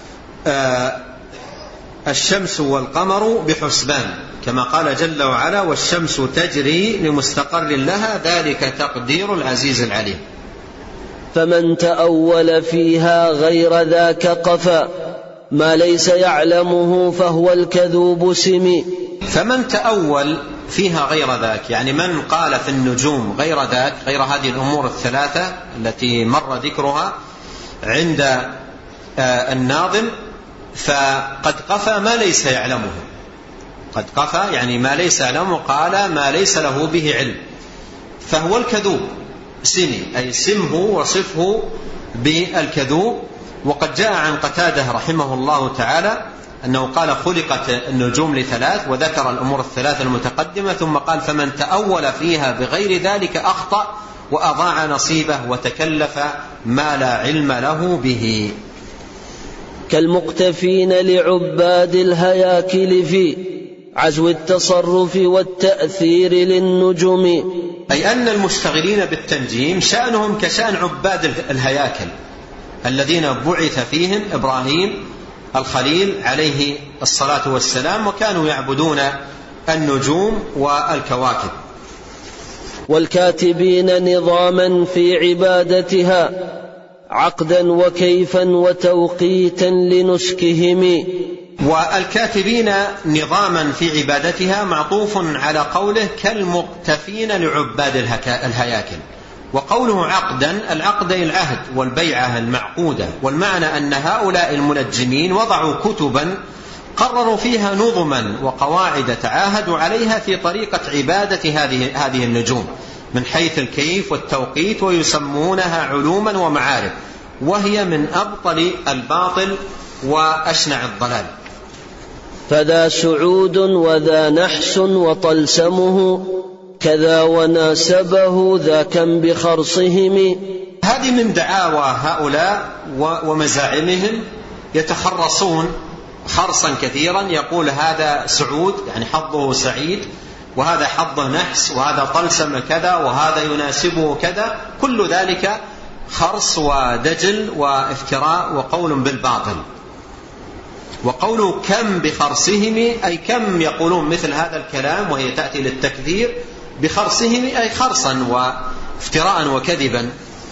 الشمس والقمر بحسبان، كما قال جل وعلا والشمس تجري لمستقر لها ذلك تقدير العزيز العليم. فمن تأول فيها غير ذاك قفا ما ليس يعلمه فهو الكذوب سمي. فمن تأول فيها غير ذاك يعني من قال في النجوم غير ذاك، غير هذه الأمور الثلاثة التي مر ذكرها عند الناظم، فقد قفى ما ليس يعلمه. قد قفى يعني ما ليس يعلمه، قال ما ليس له به علم، فهو الكذوب سمي أي سمه وصفه بالكذوب. وقد جاء عن قتادة رحمه الله تعالى أنه قال خلقت النجوم لثلاث، وذكر الأمور الثلاث المتقدمة، ثم قال فمن تأول فيها بغير ذلك أخطأ وأضاع نصيبه وتكلف ما لا علم له به. كالمقتفين لعباد الهياكل في عزو التصرف والتأثير للنجوم. أي أن المشتغلين بالتنجيم شأنهم كشأن عباد الهياكل الذين بعث فيهم إبراهيم الخليل عليه الصلاة والسلام، وكانوا يعبدون النجوم والكواكب. والكاتبين نظاما في عبادتها عقدا وكيفا وتوقيتا لنسكهم. والكاتبين نظاما في عبادتها معطوف على قوله كالمقتفين لعباد الهياكل. وقوله عقدا، العقد العهد والبيعة المعقودة، والمعنى أن هؤلاء المنجمين وضعوا كتبا قرروا فيها نظما وقواعد تعاهدوا عليها في طريقة عبادة هذه النجوم من حيث الكيف والتوقيت، ويسمونها علوما ومعارف، وهي من أبطل الباطل وأشنع الضلال. فذا سعود وذا نحس وطلسمه كذا وناسبه ذا كم بخرصهم. هذه من دعاوى هؤلاء ومزاعمهم، يتخرصون خرصا كثيرا، يقول هذا سعود يعني حظه سعيد، وهذا حظه نحس، وهذا طلسم كذا، وهذا يناسبه كذا. كل ذلك خرص ودجل وافتراء وقول بالباطل. وقولوا كم بخرصهم أي كم يقولون مثل هذا الكلام، وهي تأتي للتكثير، بخرصهم أي خرصا وافتراء وكذبا.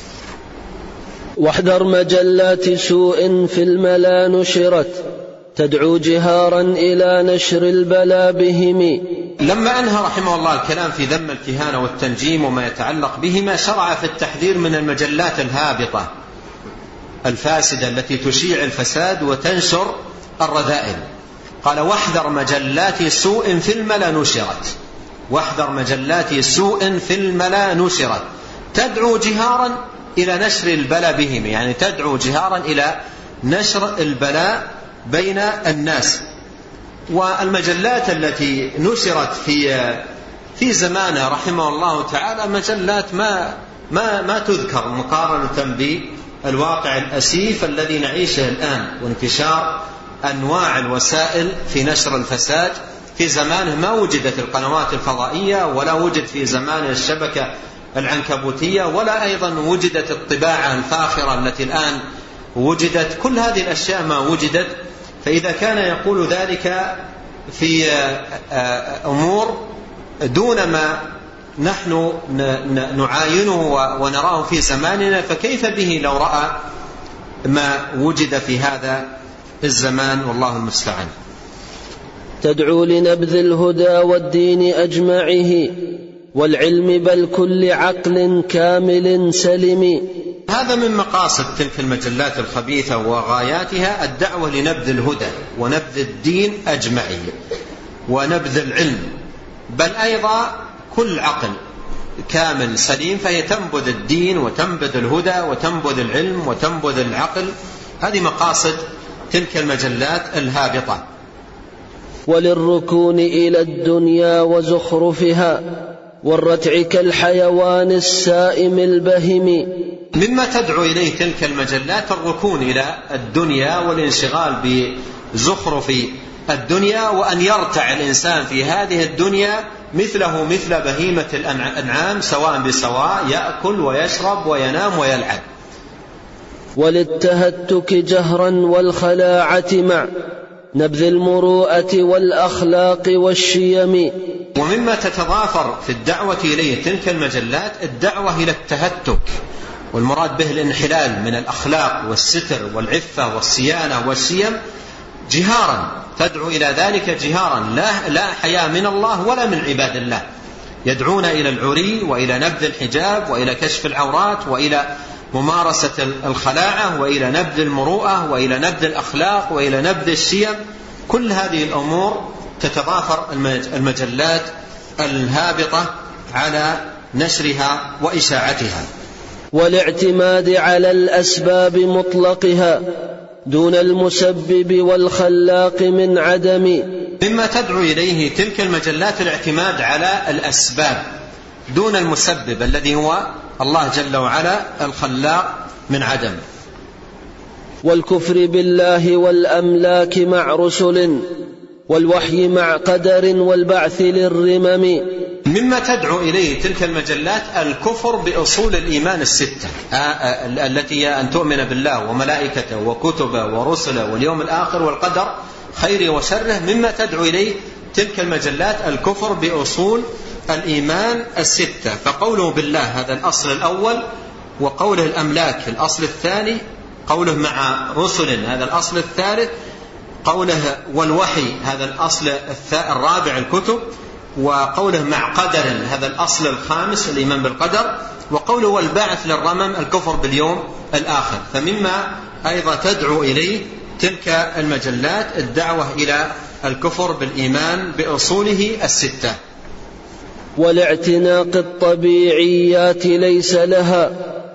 واحذر مجلات سوء في الملا نشرت تدعو جهارا إلى نشر البلا بهم. لما أنهى رحمه الله الكلام في ذم الكهانة والتنجيم وما يتعلق بهما، شرع في التحذير من المجلات الهابطة الفاسدة التي تشيع الفساد وتنشر الرذائل. قال واحذر مجلات سوء في الملا نشرت، واحذر مجلات سوء في الملا نشرت تدعو جهارا إلى نشر البلاء بهم، يعني تدعو جهارا إلى نشر البلاء بين الناس. والمجلات التي نشرت في زمانه رحمه الله تعالى مجلات ما تذكر مقارنة بالواقع الأسيف الذي نعيشه الآن، وانتشار أنواع الوسائل في نشر الفساد. في زمانه ما وجدت القنوات الفضائية، ولا وجد في زمان الشبكة العنكبوتية، ولا أيضا وجدت الطباعة الفاخرة التي الآن وجدت. كل هذه الأشياء ما وجدت. فإذا كان يقول ذلك في أمور دون ما نحن نعاينه ونراه في زماننا، فكيف به لو رأى ما وجد في هذا الزمان؟ والله المستعان. تدعو لنبذ الهدى والدين أجمعه والعلم بل كل عقل كامل سلم. هذا من مقاصد تلك المجلات الخبيثة وغاياتها الدعوة لنبذ الهدى ونبذ الدين أجمعي ونبذ العلم، بل أيضا كل عقل كامل سليم، فهي تنبذ الدين وتنبذ الهدى وتنبذ العلم وتنبذ العقل. هذه مقاصد تلك المجلات الهابطة. وللركون إلى الدنيا وزخرفها والرتع كالحيوان السائم البهم. مما تدعو إليه تلك المجلات الركون إلى الدنيا والانشغال بزخرف الدنيا، وأن يرتع الإنسان في هذه الدنيا مثله مثل بهيمة الأنعام سواء بسواء، يأكل ويشرب وينام ويلعب. وللتهتك جهرا والخلاعة مع نبذ المروءة والأخلاق والشيم. ومما تتضافر في الدعوة إليه تلك المجلات الدعوة إلى التهتك، والمراد به الانحلال من الأخلاق والستر والعفة والصيانة والشيم جهارا، تدعو إلى ذلك جهارا، لا حياء من الله ولا من عباد الله. يدعون إلى العري وإلى نبذ الحجاب وإلى كشف العورات وإلى ممارسة الخلاعة وإلى نبذ المروءة وإلى نبذ الأخلاق وإلى نبذ الشيم. كل هذه الأمور تتضافر المجلات الهابطة على نشرها وإشاعتها. والاعتماد على الأسباب مطلقها دون المسبب والخلاق من عدم. مما تدعو إليه تلك المجلات الاعتماد على الأسباب دون المسبب الذي هو الله جل وعلا الخلاق من عدم. والكفر بالله والأملاك مع رسل والوحي مع قدر والبعث للرمم. مما تدعو إليه تلك المجلات الكفر بأصول الإيمان الستة التي هي أن تؤمن بالله وملائكته وكتبه ورسله واليوم الآخر والقدر خيره وشره. مما تدعو إليه تلك المجلات الكفر بأصول الإيمان الستة، فقوله بالله هذا الأصل الأول، وقوله الأملاك الأصل الثاني، قوله مع رسل هذا الأصل الثالث، قوله والوحي هذا الأصل الرابع الكتب، وقوله مع قدر هذا الأصل الخامس الإيمان بالقدر، وقوله والبعث للرمم الكفر باليوم الآخر. فمما أيضا تدعو إليه تلك المجلات الدعوة إلى الكفر بالإيمان بأصوله الستة. والاعتناق الطبيعيات ليس لها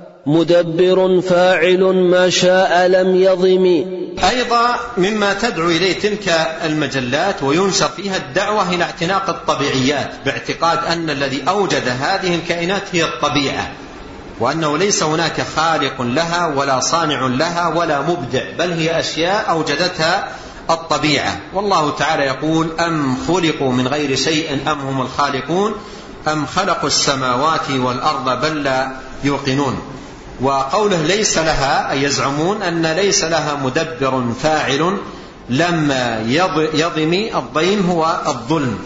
مدبر فاعل ما شاء لم يظم. أيضا مما تدعو إليه تلك المجلات وينشر فيها الدعوة إلى اعتناق الطبيعيات باعتقاد أن الذي أوجد هذه الكائنات هي الطبيعة، وأنه ليس هناك خالق لها ولا صانع لها ولا مبدع، بل هي أشياء أوجدتها الطبيعة. والله تعالى يقول أم خلقوا من غير شيء أم هم الخالقون أم خلقوا السماوات والأرض بل لا يوقنون. وقوله ليس لها أي يزعمون أن ليس لها مدبر فاعل لما يضم الضيم هو الظلم.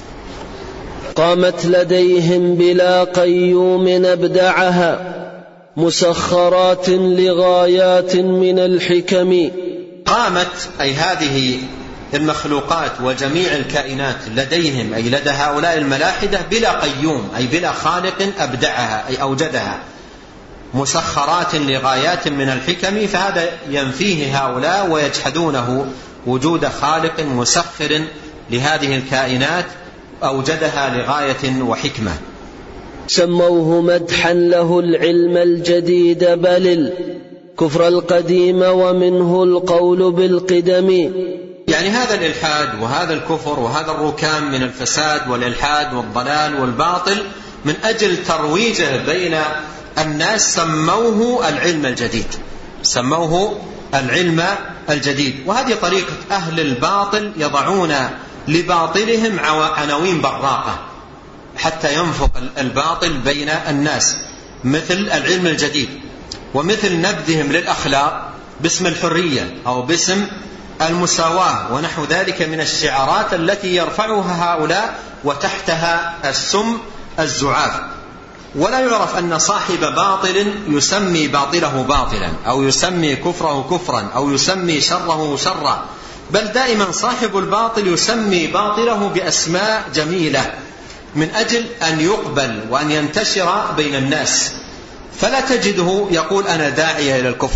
قامت لديهم بلا قيوم أبدعها مسخرات لغايات من الحكم. قامت أي هذه المخلوقات وجميع الكائنات لديهم أي لدى هؤلاء الملاحدة بلا قيوم أي بلا خالق أبدعها أي أوجدها، مسخرات لغايات من الحكم، فهذا ينفيه هؤلاء ويجحدونه وجود خالق مسخر لهذه الكائنات أوجدها لغاية وحكمة. سموه مدحا له العلم الجديد بل الكفر القديم ومنه القول بالقدم. يعني هذا الإلحاد وهذا الكفر وهذا الركام من الفساد والإلحاد والضلال والباطل من أجل ترويجه بين الناس سموه العلم الجديد، سموه العلم الجديد. وهذه طريقة أهل الباطل، يضعون لباطلهم عناوين براقة حتى ينفق الباطل بين الناس، مثل العلم الجديد، ومثل نبذهم للأخلاق باسم الحرية أو باسم المساواة ونحو ذلك من الشعارات التي يرفعها هؤلاء وتحتها السم الزعاف. ولا يعرف أن صاحب باطل يسمي باطله باطلا أو يسمي كفره كفرا أو يسمي شره شرا، بل دائما صاحب الباطل يسمي باطله بأسماء جميلة من أجل أن يقبل وأن ينتشر بين الناس، فلا تجده يقول أنا داعية إلى الكفر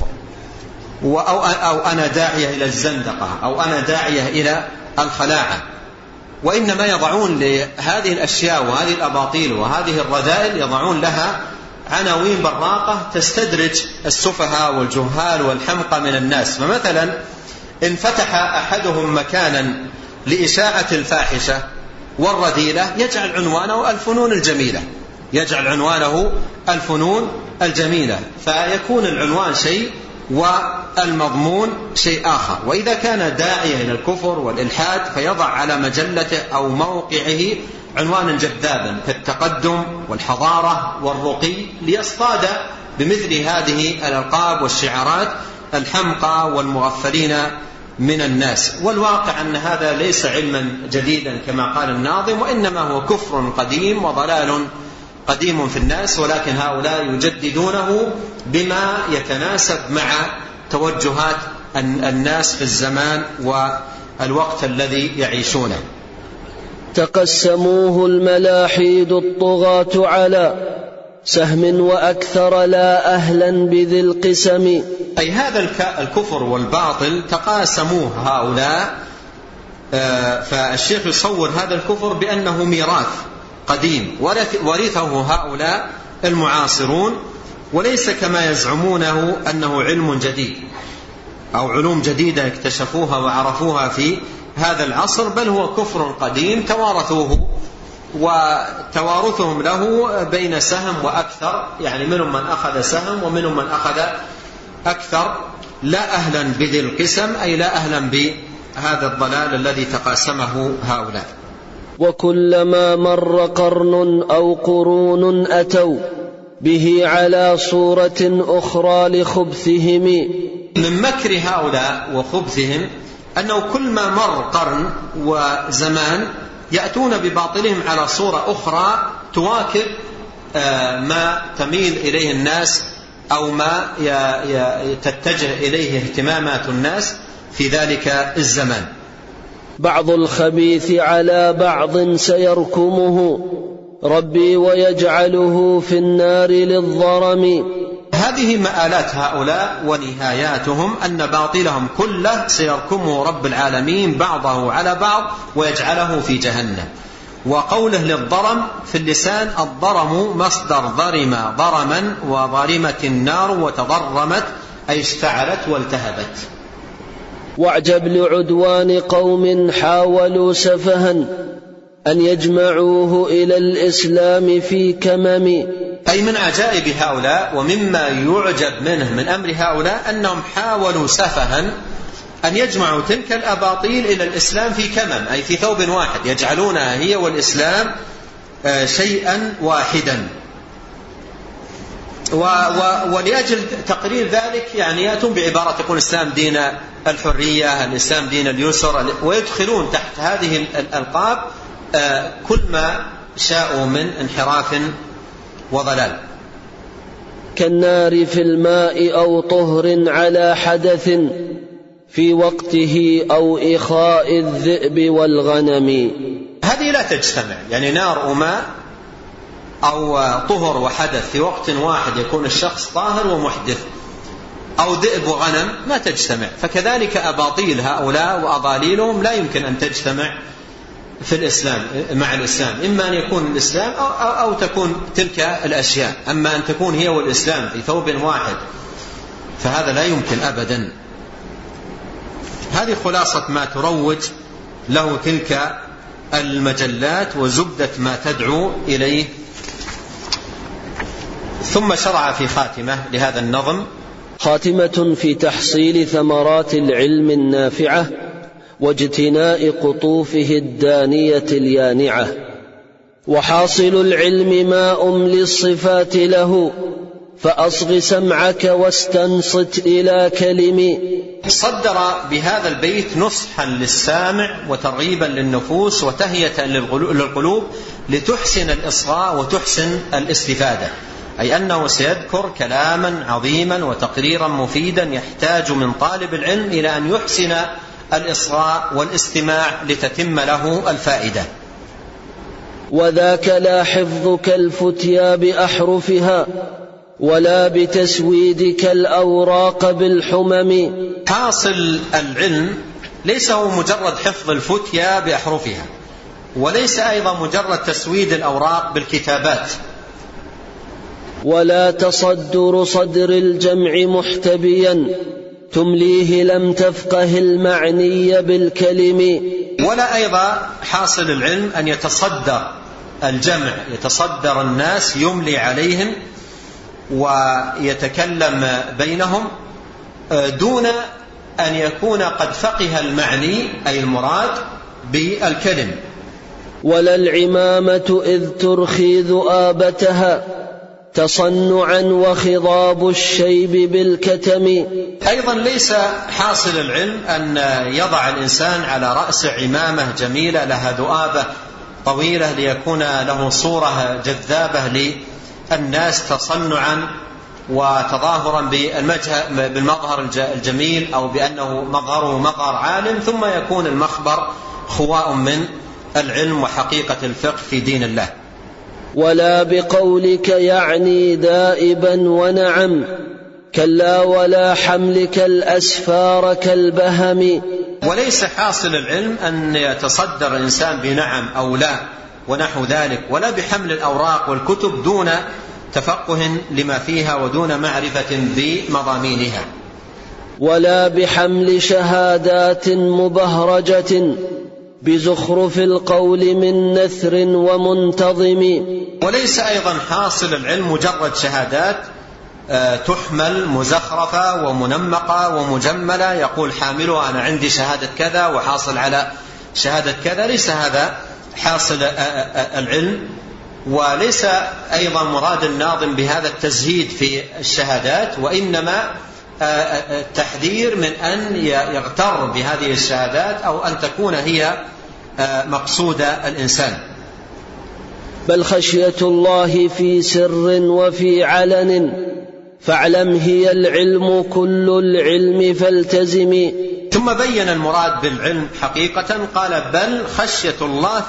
أو أنا داعية إلى الزندقة أو أنا داعية إلى الخلاعة، وإنما يضعون لهذه الأشياء وهذه الأباطيل وهذه الرذائل يضعون لها عناوين براقة تستدرج السفهاء والجهال والحمقى من الناس. فمثلا إن فتح أحدهم مكانا لإشاعة الفاحشة والرذيلة يجعل عنوانه الفنون الجميلة، يجعل عنوانه الفنون الجميلة، فيكون العنوان شيء والمضمون شيء آخر. وإذا كان داعية إلى الكفر والإلحاد فيضع على مجلته أو موقعه عنوانا جذابا كالتقدم والحضارة والرقي ليصطاد بمثل هذه الألقاب والشعارات الحمقى والمغفلين من الناس. والواقع أن هذا ليس علما جديدا كما قال الناظم، وإنما هو كفر قديم وضلال قديم في الناس، ولكن هؤلاء يجددونه بما يتناسب مع توجهات الناس في الزمان والوقت الذي يعيشونه. تقسموه الملاحيد الطغاة على سهم وأكثر لا أهلا بذي القسم. أي هذا الكفر والباطل تقاسموه هؤلاء، فالشيخ يصور هذا الكفر بأنه ميراث قديم ورثه هؤلاء المعاصرون، وليس كما يزعمونه أنه علم جديد أو علوم جديدة اكتشفوها وعرفوها في هذا العصر، بل هو كفر قديم توارثوه، وتوارثهم له بين سهم وأكثر، يعني منهم من أخذ سهم ومنهم من أخذ أكثر، لا أهلا بذي القسم أي لا أهلا بهذا الضلال الذي تقاسمه هؤلاء. وكلما مر قرن أو قرون أتوا به على صورة أخرى لخبثهم. من مكر هؤلاء وخبثهم أنه كل ما مر قرن وزمان يأتون بباطلهم على صورة أخرى تواكب ما تميل إليه الناس أو ما تتجه إليه اهتمامات الناس في ذلك الزمان. بعض الخبيث على بعض سيركمه ربي ويجعله في النار للضرم. هذه مآلات هؤلاء ونهاياتهم أن باطلهم كله سيركمه رب العالمين بعضه على بعض ويجعله في جهنم. وقوله للضرم في اللسان الضرم مصدر ضرم ضرما، وضرمت النار وتضرمت أي اشتعلت والتهبت. واعجب لعدوان قوم حاولوا سفها أن يجمعوه إلى الإسلام في كمم. أي من عجائب هؤلاء ومما يعجب منه من أمر هؤلاء أنهم حاولوا سفها أن يجمعوا تلك الأباطيل إلى الإسلام في كمم، أي في ثوب واحد، يجعلونها هي والإسلام شيئا واحدا. ولأجل تقرير ذلك يعني يأتون بعبارة يقول الإسلام دين الحرية، الإسلام دين اليسر، ويدخلون تحت هذه الألقاب كل ما شاءوا من انحراف وضلال. كالنار في الماء أو طهر على حدث في وقته أو إخاء الذئب والغنم. هذه لا تجتمع، يعني نار وماء أو طهر وحدث في وقت واحد يكون الشخص طاهر ومحدث، أو ذئب وغنم، ما تجتمع. فكذلك أباطيل هؤلاء وأضاليلهم لا يمكن أن تجتمع في الإسلام مع الإسلام، إما أن يكون الإسلام أو تكون تلك الأشياء، أما أن تكون هي والإسلام في ثوب واحد فهذا لا يمكن أبدا. هذه خلاصة ما تروج له تلك المجلات وزبدة ما تدعو إليه. ثم شرع في خاتمة لهذا النظم: خاتمة في تحصيل ثمرات العلم النافعة واجتناء قطوفه الدانية اليانعة. وحاصل العلم ماء للصفات له فأصغ سمعك واستنصت إلى كلم. صدر بهذا البيت نصحا للسامع وترغيبا للنفوس وتهيئة للقلوب لتحسن الإصغاء وتحسن الاستفادة، أي أنه سيذكر كلاما عظيما وتقريرا مفيدا يحتاج من طالب العلم إلى أن يحسن الإصغاء والاستماع لتتم له الفائدة. وذاك لا حفظك الفتيا بأحرفها ولا بتسويدك الأوراق بالحمم. حاصل العلم ليس هو مجرد حفظ الفتيا بأحرفها، وليس أيضا مجرد تسويد الأوراق بالكتابات، ولا تصدر صدر الجمع محتبيا تمليه لم تفقه المعني بالكلم. ولا أيضا حاصل العلم أن يتصدر الجمع، يتصدر الناس يملي عليهم ويتكلم بينهم دون أن يكون قد فقه المعني أي المراد بالكلم. ولا العمامة إذ ترخي ذؤابتها تصنعا وخضاب الشيب بالكتم. أيضا ليس حاصل العلم أن يضع الإنسان على رأس عمامة جميلة لها ذؤابة طويلة ليكون له صورة جذابة للناس تصنعا وتظاهرا بالمظهر الجميل أو بأنه مظهره مظهر عالم، ثم يكون المخبر خواء من العلم وحقيقة الفقه في دين الله. ولا بقولك يعني دائبا ونعم كلا ولا حملك الأسفار كالبهم. وليس حاصل العلم أن يتصدر الإنسان بنعم أو لا ونحو ذلك، ولا بحمل الأوراق والكتب دون تفقه لما فيها ودون معرفة بمضامينها. ولا بحمل شهادات مبهرجة بزخرف القول من نثر ومنتظم. وليس أيضا حاصل العلم مجرد شهادات تحمل مزخرفة ومنمقة ومجملة، يقول حاملها أنا عندي شهادة كذا وحاصل على شهادة كذا. ليس هذا حاصل العلم، وليس أيضا مراد الناظم بهذا التزهيد في الشهادات، وإنما التحذير من أن يغتر بهذه الشهادات أو أن تكون هي مقصود الإنسان. بل خشية الله في سر وفي علن فاعلم هي العلم كل العلم فالتزم. ثم بين المراد بالعلم حقيقة، قال بل خشية الله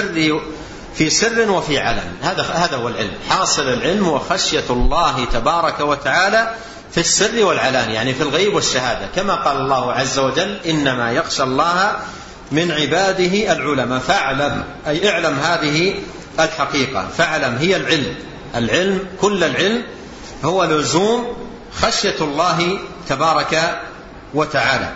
في سر وفي علن. هذا هو العلم. حاصل العلم وخشية الله تبارك وتعالى في السر والعلان، يعني في الغيب والشهادة، كما قال الله عز وجل إنما يخشى الله من عباده العلماء. فاعلم أي اعلم هذه الحقيقة. فاعلم هي العلم كل العلم هو لزوم خشية الله تبارك وتعالى.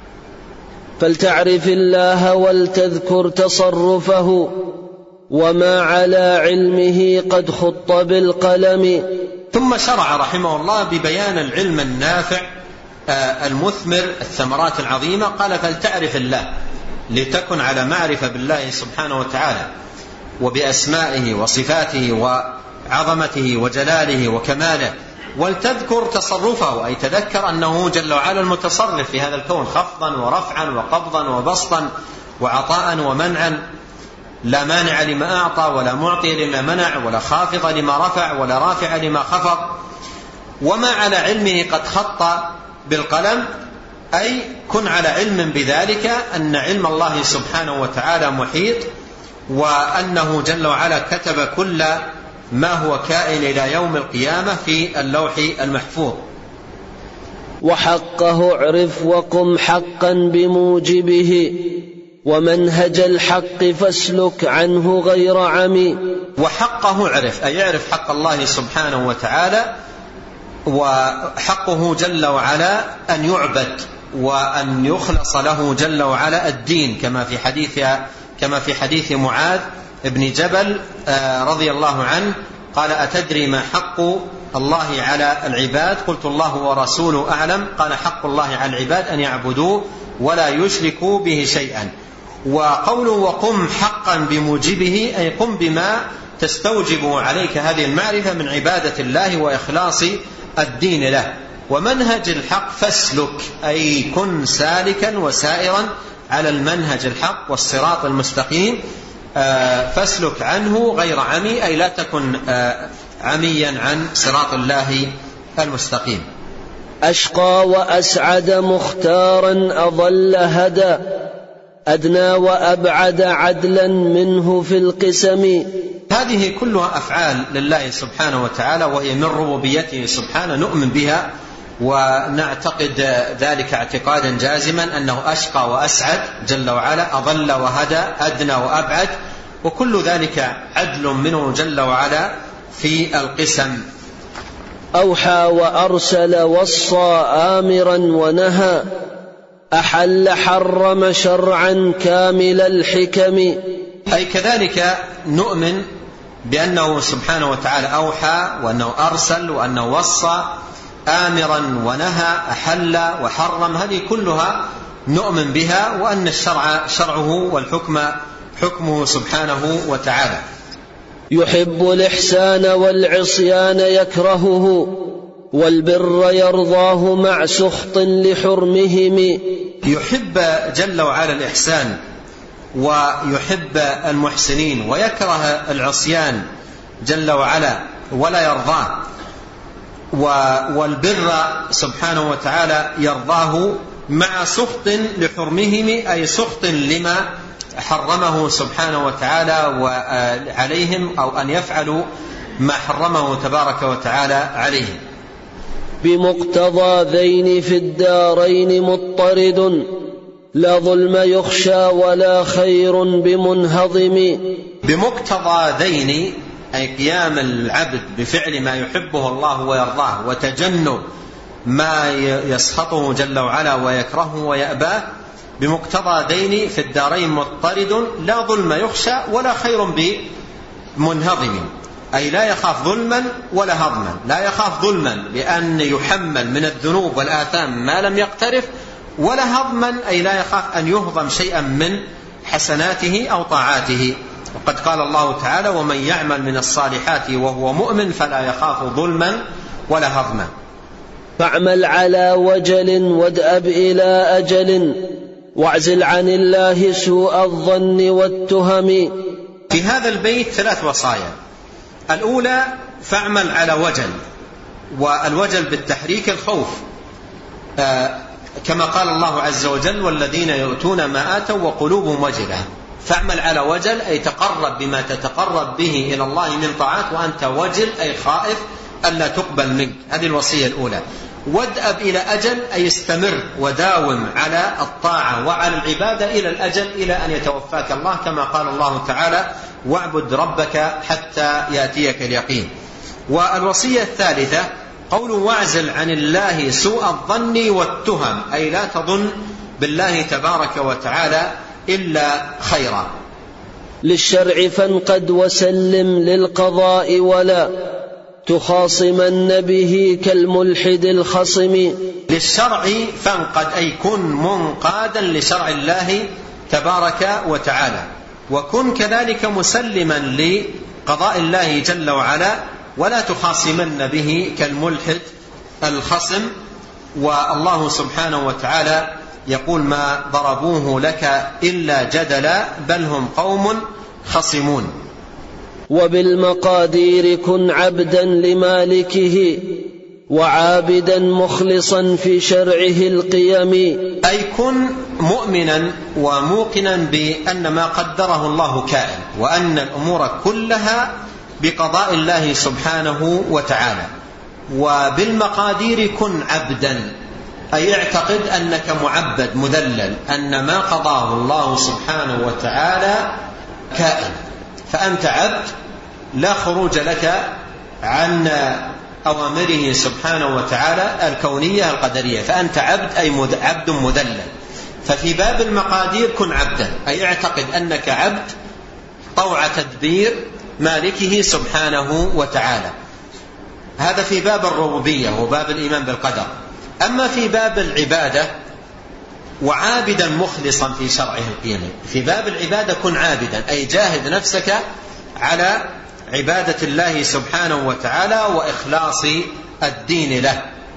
فلتعرف الله ولتذكر تصرفه وما على علمه قد خط بالقلم. ثم شرع رحمه الله ببيان العلم النافع المثمر الثمرات العظيمة. قال فلتعرف الله، لتكن على معرفة بالله سبحانه وتعالى وبأسمائه وصفاته وعظمته وجلاله وكماله. ولتذكر تصرفه أي تذكر أنه جل وعلا المتصرف في هذا الكون، خفضا ورفعا وقبضا وبسطا وعطاء ومنعا، لا مانع لما أعطى ولا معطي لما منع ولا خافض لما رفع ولا رافع لما خفض. وما على علمه قد خط بالقلم أي كن على علم بذلك أن علم الله سبحانه وتعالى محيط، وأنه جل وعلا كتب كل ما هو كائن إلى يوم القيامة في اللوح المحفوظ. وحقه اعرف وقم حقا بموجبه ومنهج الحق فاسلك عنه غير عمي. وحقه اعرف أي يعرف حق الله سبحانه وتعالى، وحقه جل وعلا أن يعبد وأن يخلص له جل وعلا الدين، كما في حديث معاذ بن جبل رضي الله عنه قال أتدري ما حق الله على العباد؟ قلت الله ورسوله أعلم. قال حق الله على العباد أن يعبدوه ولا يشركوا به شيئا. وقوله وقم حقا بموجبه أي قم بما تستوجب عليك هذه المعرفة من عبادة الله وإخلاص الدين له. ومنهج الحق فاسلك أي كن سالكا وسائرا على المنهج الحق والصراط المستقيم. فاسلك عنه غير عمي أي لا تكن عميا عن صراط الله المستقيم. أشقى وأسعد مختارا أضل هدى أدنى وأبعد عدلا منه في القسم. هذه كلها أفعال لله سبحانه وتعالى، وهي من ربوبيته سبحانه، نؤمن بها ونعتقد ذلك اعتقادا جازما أنه أشقى وأسعد جل وعلا، أضل وهدى، أدنى وأبعد، وكل ذلك عدل منه جل وعلا في القسم. أوحى وأرسل وصى آمرا ونهى، أحل حرم شرعا كامل الحكم. أي كذلك نؤمن بأنه سبحانه وتعالى أوحى، وأنه أرسل، وأنه وصى، آمرا ونهى، أحل وحرم، هذه كلها نؤمن بها، وأن الشرع شرعه والحكم حكمه سبحانه وتعالى. يحب الإحسان والعصيان يكرهه، والبر يرضاه مع سخط لحرمهم. يحب جل وعلا الإحسان ويحب المحسنين، ويكره العصيان جل وعلا ولا يرضاه، والبر سبحانه وتعالى يرضاه مع سخط لحرمهم، أي سخط لما حرمه سبحانه وتعالى وعليهم، أو أن يفعلوا ما حرمه تبارك وتعالى عليهم. بمقتضى ذين في الدارين مضطرد، لا ظلم يخشى ولا خير بمنهضم. بمقتضى ذين أي قيام العبد بفعل ما يحبه الله ويرضاه، وتجنب ما يسخطه جل وعلا ويكرهه ويأباه. بمقتضى ذين في الدارين مضطرد، لا ظلم يخشى ولا خير بمنهضم، أي لا يخاف ظلما ولا هضما. لا يخاف ظلما بأن يحمل من الذنوب والآثام ما لم يقترف، ولا هضما أي لا يخاف أن يهضم شيئا من حسناته أو طاعاته. وقد قال الله تعالى: ومن يعمل من الصالحات وهو مؤمن فلا يخاف ظلما ولا هضما. فاعمل على وجل وادأب إلى أجل، واعزل عن الله سوء الظن والتهم. في هذا البيت 3 وصايا. الأولى فاعمل على وجل، والوجل بالتحريك الخوف، كما قال الله عز وجل: والذين يؤتون ما آتوا وقلوبهم وجلة. فاعمل على وجل أي تقرب بما تتقرب به إلى الله من طاعات وأنت وجل، أي خائف ألا تقبل منك. هذه الوصية الأولى. وادأب إلى أجل أي استمر وداوم على الطاعة وعلى العبادة إلى الأجل، إلى أن يتوفاك الله، كما قال الله تعالى: واعبد ربك حتى يأتيك اليقين. والوصية الثالثة قول: واعزل عن الله سوء الظن والتهم، أي لا تظن بالله تبارك وتعالى إلا خيرا. للشرع فانقد وسلم للقضاء، ولا تخاصمن به كالملحد الخصم. للشرع فانقد أي كن منقادا لشرع الله تبارك وتعالى، وكن كذلك مسلما لقضاء الله جل وعلا، ولا تخاصمن به كالملحد الخصم. والله سبحانه وتعالى يقول: ما ضربوه لك إلا جدلا بل هم قوم خصمون. وبالمقادير كن عبدا لمالكه، وعابدا مخلصا في شرعه القيم. أي كن مؤمنا وموقنا بأن ما قدره الله كائن، وأن الأمور كلها بقضاء الله سبحانه وتعالى. وبالمقادير كن عبدا أي اعتقد أنك معبد مذلل، أن ما قضاه الله سبحانه وتعالى كائن، فأنت عبد لا خروج لك عن أوامره سبحانه وتعالى الكونية القدرية، فأنت عبد أي عبد مذلل. ففي باب المقادير كن عبدا أي اعتقد أنك عبد طوع تدبير مالكه سبحانه وتعالى. هذا في باب الربوبية وباب الإيمان بالقدر. أما في باب العبادة: وعابدا مخلصا في شرعه القيم. في باب العبادة كن عابدا أي جاهد نفسك على عبادة الله سبحانه وتعالى وإخلاص الدين له.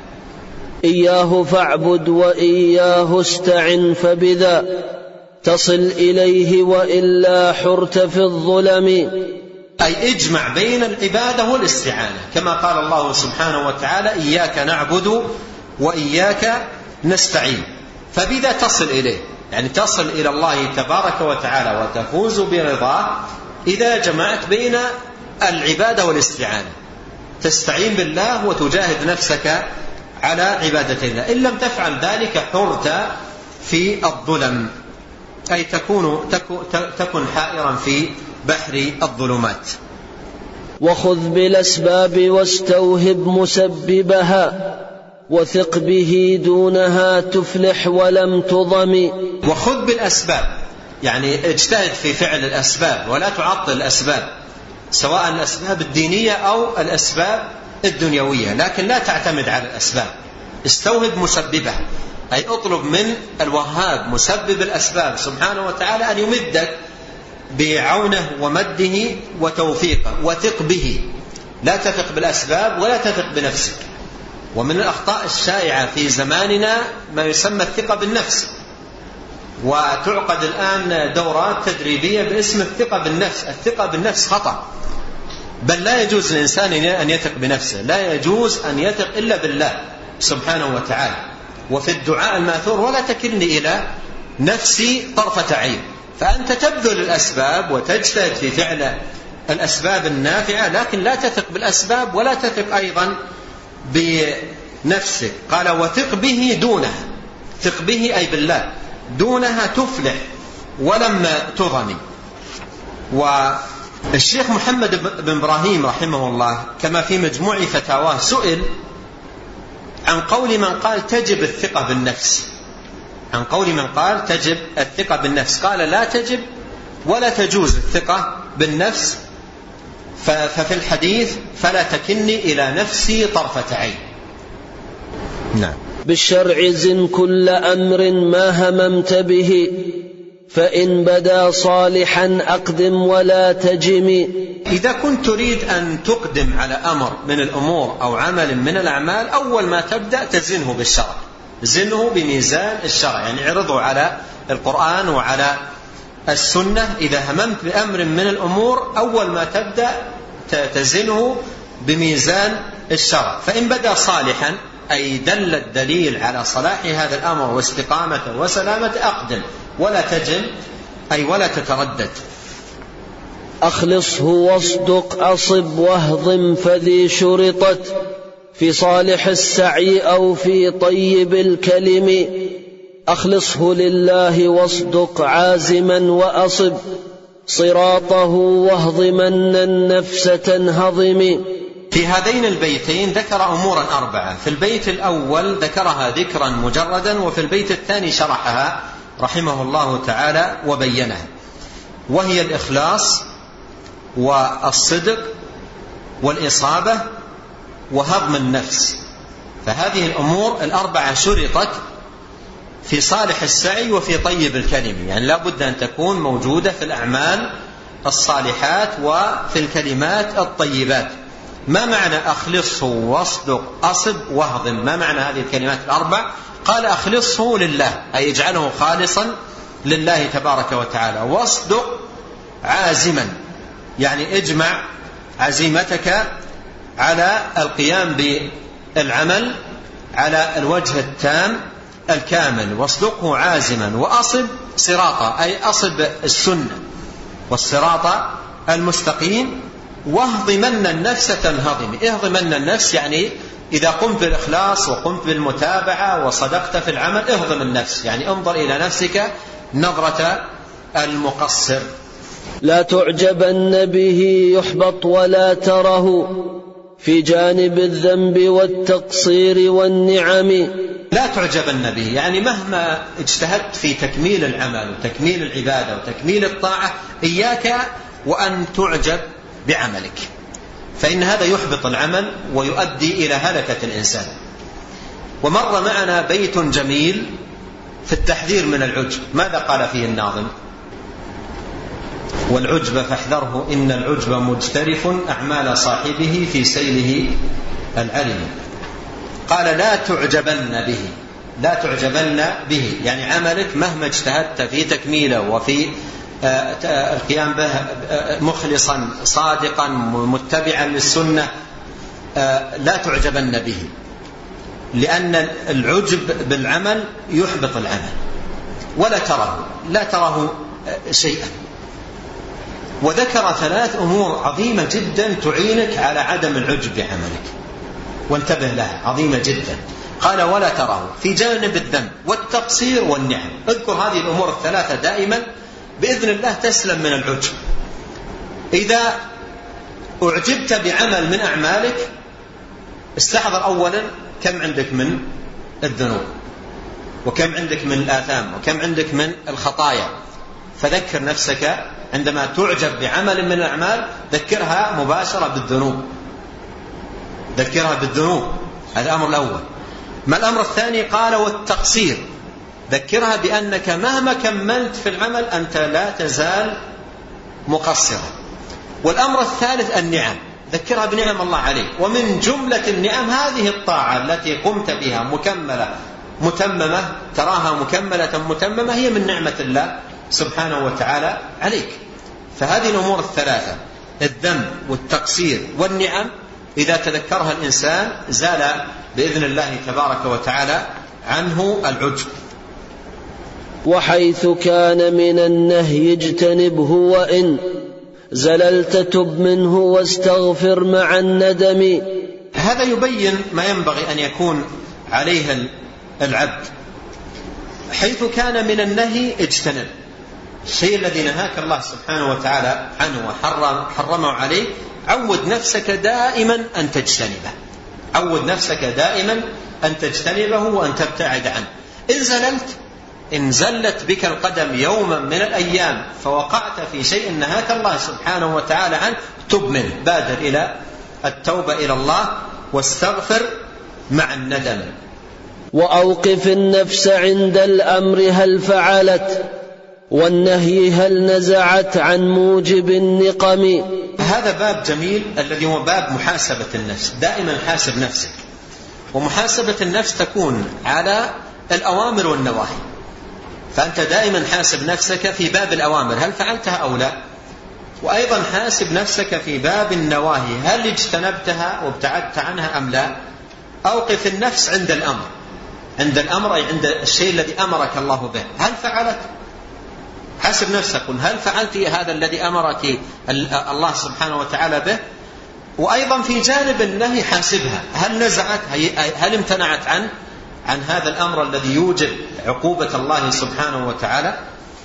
إياه فاعبد وإياه استعن، فبذا تصل إليه وإلا حرت في الظلم. أي اجمع بين العبادة والاستعانة، كما قال الله سبحانه وتعالى: إياك نعبد وإياك نستعين، فبذا تصل إليه. يعني تصل إلى الله تبارك وتعالى وتفوز برضاه إذا جمعت بين العبادة والاستعانة، تستعين بالله وتجاهد نفسك على عبادة الله. إن لم تفعل ذلك حرت في الظلم، أي تكون حائرا في بحر الظلمات. وخذ بالأسباب واستوهب مسببها وثق به دونها تفلح ولم تضم. وخذ بالأسباب يعني اجتهد في فعل الأسباب ولا تعطل الأسباب، سواء الأسباب الدينية أو الأسباب الدنيوية، لكن لا تعتمد على الأسباب. استوهب مسببها، أي اطلب من الوهاب مسبب الأسباب سبحانه وتعالى أن يمدك بعونه ومده وتوفيقه، وثق به، لا تثق بالأسباب ولا تثق بنفسك. ومن الأخطاء الشائعة في زماننا ما يسمى الثقة بالنفس، وتعقد الآن دورات تدريبية باسم الثقة بالنفس. الثقة بالنفس خطأ، بل لا يجوز للإنسان أن يثق بنفسه، لا يجوز أن يثق إلا بالله سبحانه وتعالى. وفي الدعاء الماثور ولا تكلني إلى نفسي طرفة عين، فأنت تبذل الأسباب وتجتهد في فعل الأسباب النافعة، لكن لا تثق بالأسباب ولا تثق أيضا بنفسك. قال وثق به دونها، ثق به أي بالله، دونها تفلح ولم تضم. والشيخ محمد بن إبراهيم رحمه الله كما في مجموع فتاواه سئل عن قول من قال تجب الثقة بالنفس، عن قول من قال تجب الثقة بالنفس، قال لا تجب ولا تجوز الثقة بالنفس، ففي الحديث فلا تكلني إلى نفسي طرفة عين. نعم. بالشرع زن كل أمر ما هممت به، فإن بدا صالحا أقدم ولا تجم. إذا كنت تريد أن تقدم على أمر من الأمور أو عمل من الأعمال، أول ما تبدأ تزنه بالشرع، زنه بميزان الشرع، يعني عرضه على القرآن وعلى السنة. إذا هممت بأمر من الأمور أول ما تبدأ تزنه بميزان الشرع، فإن بدا صالحا أي دل الدليل على صلاح هذا الأمر واستقامته وسلامته أقدم ولا تجم، أي ولا تتردد. أخلصه واصدق أصب واهضم فذي شرطت، في صالح السعي أو في طيب الكلم. أخلصه لله واصدق عازما وأصب، صراطه واهضمن النفس تنهضم. في هذين البيتين ذكر أمورا أربعة. في البيت الأول ذكرها ذكرا مجردا، وفي البيت الثاني شرحها رحمه الله تعالى وبينها، وهي الإخلاص والصدق والإصابة وهضم النفس. فهذه الأمور الأربعة شرطت في صالح السعي وفي طيب الكلم، يعني لا بد أن تكون موجودة في الأعمال الصالحات وفي الكلمات الطيبات. ما معنى أخلصه واصدق أصب واهضم؟ ما معنى هذه الكلمات الأربع؟ قال أخلصه لله، أي اجعله خالصا لله تبارك وتعالى. واصدق عازما، يعني اجمع عزيمتك على القيام بالعمل على الوجه التام الكامل، واصدقه عازما. وأصب صراطا، أي أصب السنة والصراط المستقيم. واهضمن النفس تنهضم، اهضمن النفس يعني إذا قمت بالإخلاص وقمت بالمتابعة وصدقت في العمل اهضم النفس، يعني انظر إلى نفسك نظرة المقصر. لا تعجبن به يحبط ولا تره، في جانب الذنب والتقصير والنعم. لا تعجبن به يعني مهما اجتهدت في تكميل العمل وتكميل العبادة وتكميل الطاعة، إياك وأن تعجب بعملك، فإن هذا يحبط العمل ويؤدي إلى هلكة الإنسان. ومر معنا بيت جميل في التحذير من العجب. ماذا قال فيه الناظم؟ والعجب فاحذره إن العجب مجترف أعمال صاحبه في سيله العلم. قال لا تعجبن به، لا تعجبن به يعني عملك مهما اجتهدت في تكميله وفي القيام به مخلصا صادقا متبعا للسنة، لا تعجبن به، لأن العجب بالعمل يحبط العمل. ولا تره، لا تره شيئا. وذكر 3 أمور عظيمة جدا تعينك على عدم العجب بعملك، وانتبه لها، عظيمة جدا. قال ولا تره في جانب الذنب والتقصير والنعم. اذكر هذه الأمور ال3 دائما، بإذن الله تسلم من العجب. إذا أعجبت بعمل من أعمالك استحضر أولا كم عندك من الذنوب، وكم عندك من الآثام، وكم عندك من الخطايا. فذكر نفسك عندما تعجب بعمل من الأعمال، ذكرها مباشرة بالذنوب، ذكرها بالذنوب. هذا الأمر الأول. ما الأمر الثاني؟ قال والتقصير، ذكرها بأنك مهما كملت في العمل أنت لا تزال مقصرا. والأمر الثالث النعم، ذكرها بنعم الله عليك. ومن جملة النعم هذه الطاعة التي قمت بها مكملة متممة، تراها مكملة متممة، هي من نعمة الله سبحانه وتعالى عليك. فهذه الأمور ال3 الذنب والتقصير والنعم إذا تذكرها الإنسان زال بإذن الله تبارك وتعالى عنه العجب. وحيث كان من النهي اجتنبه، وإن زللت تب منه واستغفر مع الندم. هذا يبين ما ينبغي أن يكون عليه العبد. حيث كان من النهي اجتنب، الشيء الذي نهاك الله سبحانه وتعالى عنه وحرمه عليه، عود نفسك دائما أن تجتنبه، عود نفسك دائما أن تجتنبه وأن تبتعد عنه. إن زلت بك القدم يوما من الأيام فوقعت في شيء نهاك الله سبحانه وتعالى عنه، تب منه، بادر إلى التوبة إلى الله واستغفر مع الندم. وأوقف النفس عند الأمر هل فعلت، والنهي هل نزعت عن موجب النقم. هذا باب جميل الذي هو باب محاسبة النفس. دائما حاسب نفسك، ومحاسبة النفس تكون على الأوامر والنواهي. فأنت دائما حاسب نفسك في باب الأوامر هل فعلتها أو لا، وأيضا حاسب نفسك في باب النواهي هل اجتنبتها وابتعدت عنها أم لا. أوقف النفس عند الأمر، عند الأمر أي عند الشيء الذي أمرك الله به، هل فعلت؟ حاسب نفسك، قل هل فعلت هذا الذي أمرك الله سبحانه وتعالى به. وأيضا في جانب النهي حاسبها، هل نزعت، هل امتنعت عن هذا الأمر الذي يوجب عقوبة الله سبحانه وتعالى.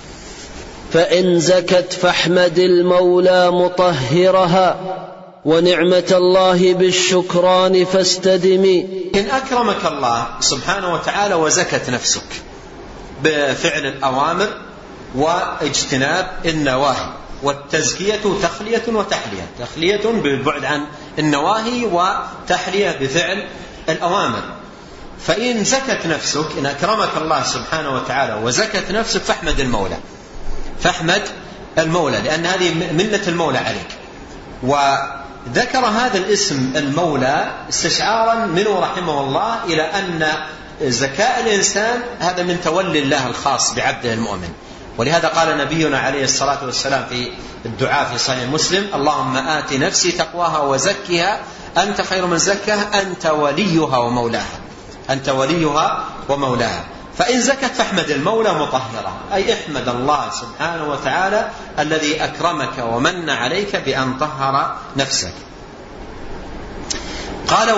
فإن زكت فاحمد المولى مطهرها، ونعمة الله بالشكران فاستدمي. إن أكرمك الله سبحانه وتعالى وزكت نفسك بفعل الأوامر واجتناب النواهي، والتزكية تخلية وتحلية، تخلية بالبعد عن النواهي وتحلية بفعل الأوامر. فإن زكت نفسك، إن أكرمك الله سبحانه وتعالى وزكت نفسك فاحمد المولى، فاحمد المولى، لأن هذه منة المولى عليك. وذكر هذا الاسم المولى استشعارا منه رحمه الله إلى أن زكاء الإنسان هذا من تولي الله الخاص بعبده المؤمن. ولهذا قال نبينا عليه الصلاة والسلام في الدعاء في صحيح مسلم: اللهم آت نفسي تقواها وزكها أنت خير من زكاها أنت وليها ومولاها، أنت وليها ومولاها. فإن زكت فاحمد المولى مطهرة، أي احمد الله سبحانه وتعالى الذي أكرمك ومن عليك بأن طهر نفسك. قال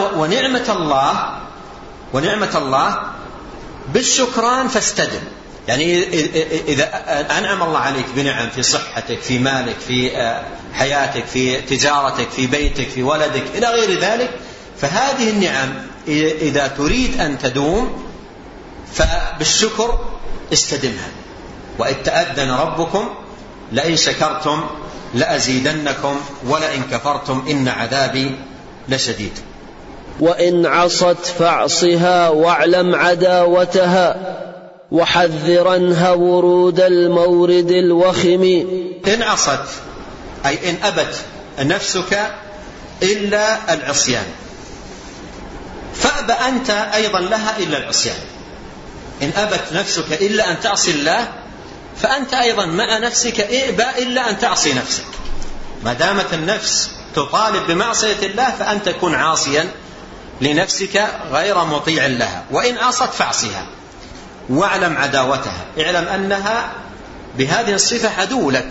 ونعمة الله بالشكران فاستدم، يعني إذا أنعم الله عليك بنعم في صحتك، في مالك، في حياتك، في تجارتك، في بيتك، في ولدك إلى غير ذلك، فهذه النعم إذا تريد أن تدوم فبالشكر استدمها. وإذ تأذن ربكم لئن شكرتم لأزيدنكم ولئن كفرتم إن عذابي لشديد. وإن عصت فاعصها واعلم عداوتها وحذرنها ورود المورد الوخم. إن عصت أي إن أبت نفسك إلا العصيان، فأبى أنت أيضا لها إلا العصيان. إن أبت نفسك إلا أن تعصي الله فأنت أيضا مع نفسك إئبى إلا أن تعصي نفسك. ما دامت النفس تطالب بمعصية الله فأنت كن عاصيا لنفسك غير مطيع لها. وإن عصت فاعصها، واعلم عداوتها، اعلم أنها بهذه الصفة عدو لك،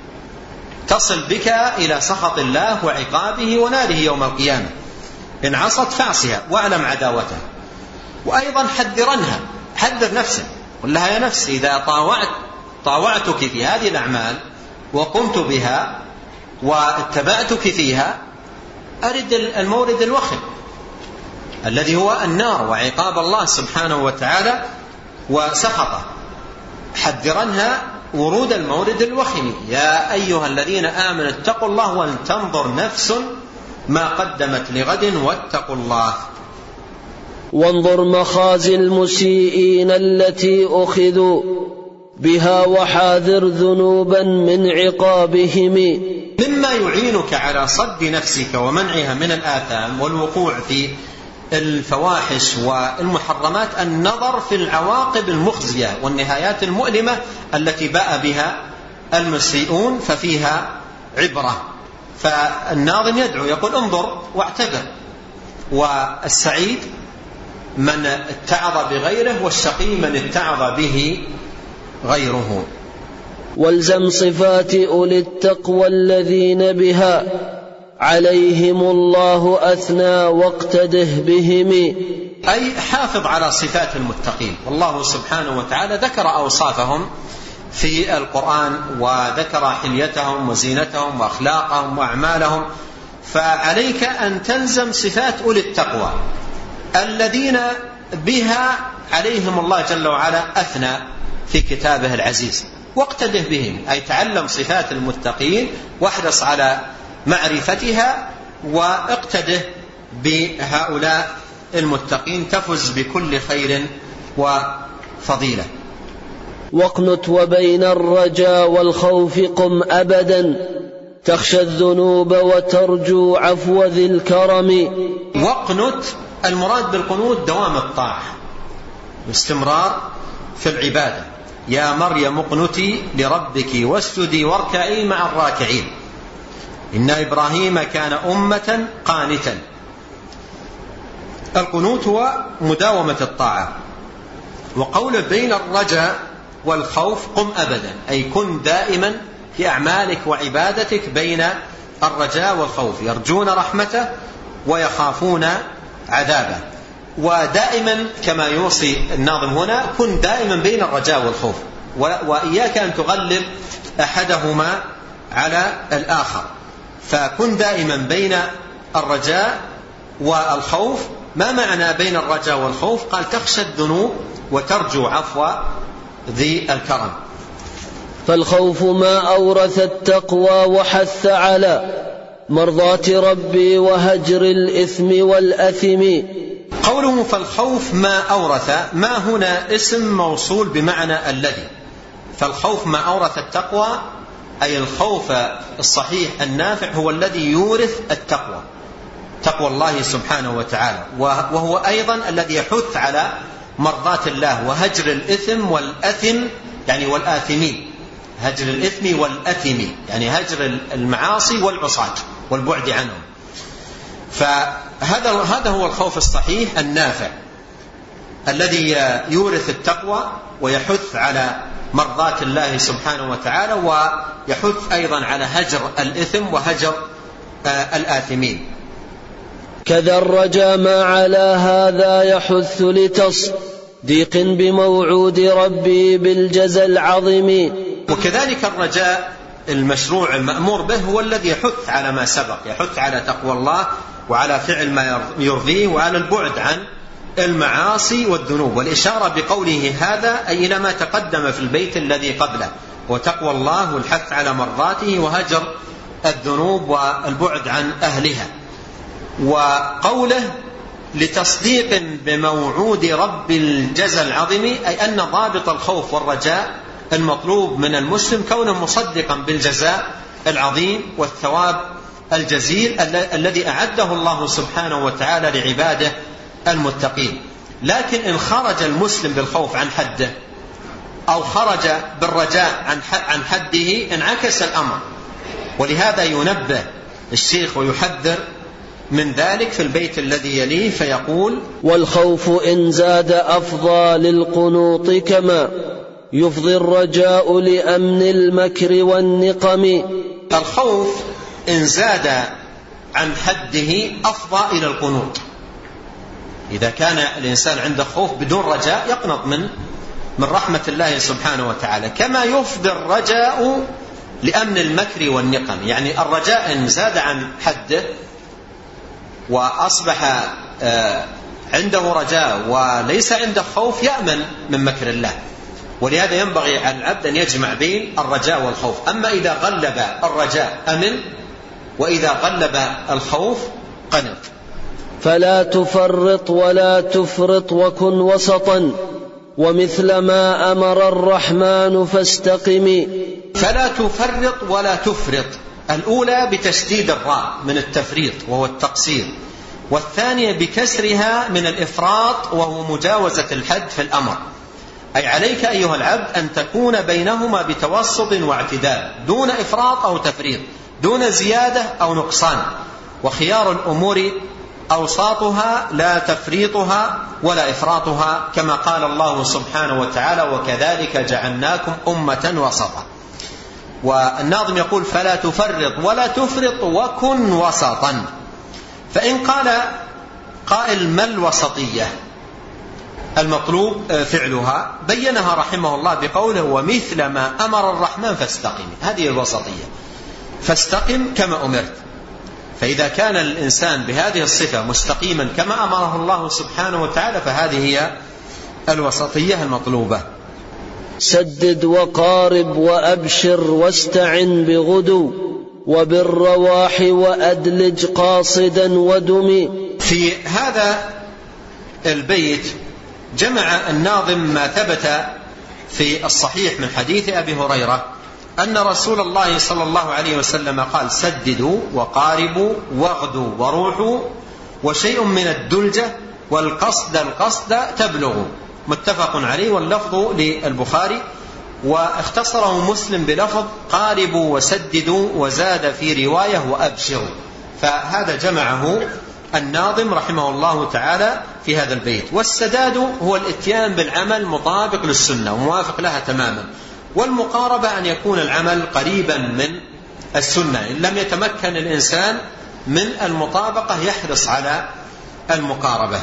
تصل بك إلى سخط الله وعقابه وناره يوم القيامة، إن عصت فاعصها واعلم عداوتها. وأيضا حذرنها، حذر نفسك، قل لها يا نفس إذا طاوعتك في هذه الأعمال وقمت بها واتبعتك فيها أرد المورد الوخم الذي هو النار وعقاب الله سبحانه وتعالى وسخطه. حذرنها ورود المورد الوخم. يا أيها الذين آمنوا اتقوا الله ولتنظر نفس ما قدمت لغد واتقوا الله. وانظر مخازي المسيئين التي أخذوا بها وحاذر ذنوبا من عقابهم. مما يعينك على صد نفسك ومنعها من الآثام والوقوع في الفواحش والمحرمات النظر في العواقب المخزية والنهايات المؤلمة التي باء بها المسيئون، ففيها عبرة. فالناظم يدعو يقول انظر واعتبر، والسعيد من اتعظ بغيره والشقي من اتعظ به غيره. والزم صفات أولي التقوى الذين بها عليهم الله أثنى واقتده بهم. أي حافظ على صفات المتقين، والله سبحانه وتعالى ذكر أوصافهم في القرآن وذكر حليتهم وزينتهم وأخلاقهم وأعمالهم، فعليك أن تلزم صفات أولي التقوى الذين بها عليهم الله جل وعلا أثنى في كتابه العزيز، واقتده بهم، أي تعلم صفات المتقين واحرص على معرفتها واقتده بهؤلاء المتقين تفز بكل خير وفضيلة. واقنت وبين الرجاء والخوف قم أبدا تخشى الذنوب وترجو عفو ذي الكرم. واقنت، المراد بالقنوت دوام الطاعة واستمرار في العبادة. يا مريم اقنتي لربك واسجدي واركعي مع الراكعين إن إبراهيم كان أمة قانتا. القنوت هو مداومة الطاعة. وقول بين الرجاء والخوف قم أبدا، أي كن دائما في أعمالك وعبادتك بين الرجاء والخوف، يرجون رحمته ويخافون عذابه. ودائما كما يوصي الناظم هنا كن دائما بين الرجاء والخوف، وإياك أن تغلب أحدهما على الآخر، فكن دائما بين الرجاء والخوف. ما معنى بين الرجاء والخوف؟ قال تخشى الذنوب وترجو عفو ذي الكرم. فالخوف ما أورث التقوى وحث على مرضاة ربي وهجر الإثم والأثم. قوله فالخوف ما أورث، ما هنا اسم موصول بمعنى الذي. فالخوف ما أورث التقوى، أي الخوف الصحيح النافع هو الذي يورث التقوى، تقوى الله سبحانه وتعالى، وهو أيضا الذي يحث على مرضاة الله وهجر الإثم والأثم، يعني والآثمين، هجر الإثم والأثم يعني هجر المعاصي والعصاة والبعد عنهم. فهذا هو الخوف الصحيح النافع الذي يورث التقوى ويحث على مرضاة الله سبحانه وتعالى، ويحث أيضا على هجر الإثم وهجر الآثمين. كذا الرجاء ما على هذا يحث لتصديق بموعود ربي بالجزاء العظيم. وكذلك الرجاء المشروع المأمور به هو الذي يحث على ما سبق، يحث على تقوى الله وعلى فعل ما يرضيه وعلى البعد عن المعاصي والذنوب. والإشارة بقوله هذا أي إلى ما تقدم في البيت الذي قبله، وتقوى الله والحث على مرضاته وهجر الذنوب والبعد عن أهلها. وقوله لتصديق بموعود رب الجزاء العظيم، أي أن ضابط الخوف والرجاء المطلوب من المسلم كونه مصدقا بالجزاء العظيم والثواب الجزيل الذي أعده الله سبحانه وتعالى لعباده المتقين. لكن إن خرج المسلم بالخوف عن حده أو خرج بالرجاء عن حده انعكس الأمر. ولهذا ينبه الشيخ ويحذر من ذلك في البيت الذي يليه فيقول: والخوف إن زاد أفضى للقنوط كما يفضي الرجاء لأمن المكر والنقم. الخوف إن زاد عن حده أفضى إلى القنوط. إذا كان الإنسان عنده خوف بدون رجاء يقنط من رحمة الله سبحانه وتعالى، كما يفضي الرجاء لأمن المكر والنقم. يعني الرجاء إن زاد عن حده وأصبح عنده رجاء وليس عنده خوف يأمن من مكر الله. ولهذا ينبغي على العبد أن يجمع بين الرجاء والخوف. أما إذا غلب الرجاء أمن، وإذا غلب الخوف قنط. فلا تفرط ولا تفرط وكن وسطا ومثل ما أمر الرحمن فاستقم. فلا تفرط ولا تفرط، الأولى بتشديد الراء من التفريط وهو التقصير، والثانية بكسرها من الإفراط وهو مجاوزة الحد في الأمر. أي عليك أيها العبد أن تكون بينهما بتوسط واعتدال، دون إفراط أو تفريط، دون زيادة أو نقصان. وخيار الأمور أوساطها لا تفريطها ولا إفراطها، كما قال الله سبحانه وتعالى: وكذلك جعلناكم أمة وسطا. والناظم يقول: فلا تفرط ولا تفرط وكن وسطا. فإن قال قائل: ما الوسطية المطلوب فعلها؟ بينها رحمه الله بقوله: ومثل ما أمر الرحمن فاستقم. هذه الوسطية، فاستقم كما أمرت. فإذا كان الإنسان بهذه الصفة مستقيما كما أمره الله سبحانه وتعالى فهذه هي الوسطية المطلوبة. سدد وقارب وأبشر واستعن بغدو وبالرواح وأدلج قاصدا ودمي. في هذا البيت جمع الناظم ما ثبت في الصحيح من حديث أبي هريرة أن رسول الله صلى الله عليه وسلم قال: سددوا وقاربوا واغدوا وروحوا وشيء من الدلجة والقصد تبلغوا. متفق عليه، واللفظ للبخاري، واختصره مسلم بلفظ قاربوا وسددوا، وزاد في رواية وأبشروا. فهذا جمعه الناظم رحمه الله تعالى في هذا البيت. والسداد هو الاتيان بالعمل مطابق للسنة وموافق لها تماما، والمقاربة أن يكون العمل قريبا من السنة. إن لم يتمكن الإنسان من المطابقة يحرص على المقاربة.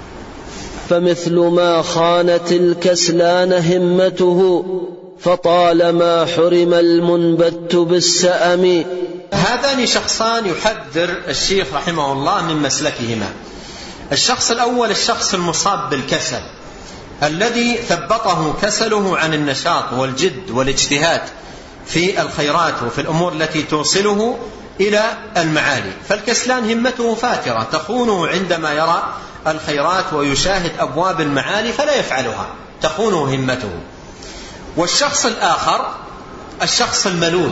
فمثل ما خانت الكسلان همته فطالما حرم المنبت بالسأم. هذان شخصان يحذر الشيخ رحمه الله من مسلكهما. الشخص الأول الشخص المصاب بالكسل الذي ثبطه كسله عن النشاط والجد والاجتهاد في الخيرات وفي الأمور التي توصله إلى المعالي. فالكسلان همته فاترة تخونه عندما يرى الخيرات ويشاهد أبواب المعالي فلا يفعلها، تخونه همته. والشخص الآخر الشخص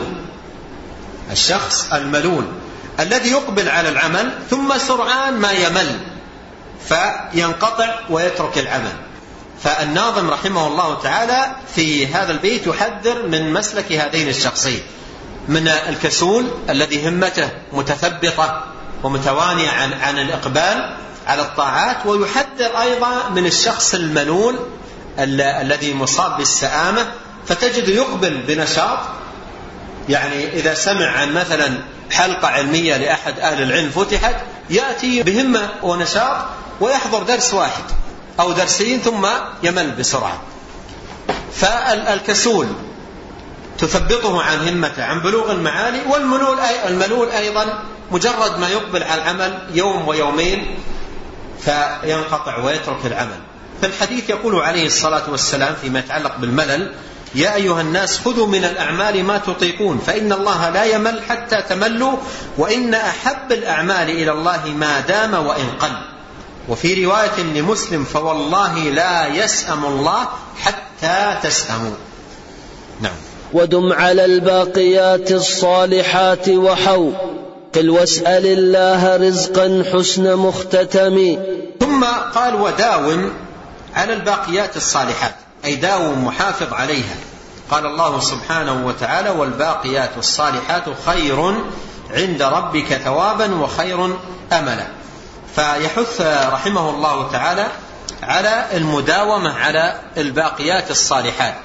الملول الذي يقبل على العمل ثم سرعان ما يمل فينقطع ويترك العمل. فالناظم رحمه الله تعالى في هذا البيت يحذر من مسلك هذين الشخصين، من الكسول الذي همته متثبطة ومتوانية عن الإقبال على الطاعات، ويحذر أيضا من الشخص الملول الذي مصاب بالسآمة فتجد يقبل بنشاط. يعني إذا سمع عن مثلا حلقة علمية لأحد أهل العلم فتحت يأتي بهمة ونشاط ويحضر درس واحد أو درسين ثم يمل بسرعة. فالكسول تثبطه عن همته عن بلوغ المعالي، والملول أيضا مجرد ما يقبل على العمل يوم ويومين فينقطع ويترك العمل. فالحديث يقول عليه الصلاة والسلام فيما يتعلق بالملل: يا أيها الناس خذوا من الأعمال ما تطيقون فإن الله لا يمل حتى تملوا، وإن أحب الأعمال إلى الله ما دام وإن قل. وفي رواية لمسلم: فوالله لا يسأم الله حتى تسأموا. نعم. ودم على الباقيات الصالحات وحو قل واسأل الله رزقا حسن مختتم. ثم قال: وداوم على الباقيات الصالحات، أي داوم محافظ عليها. قال الله سبحانه وتعالى: والباقيات الصالحات خير عند ربك ثوابا وخير أملا. فيحث رحمه الله تعالى على المداومة على الباقيات الصالحات.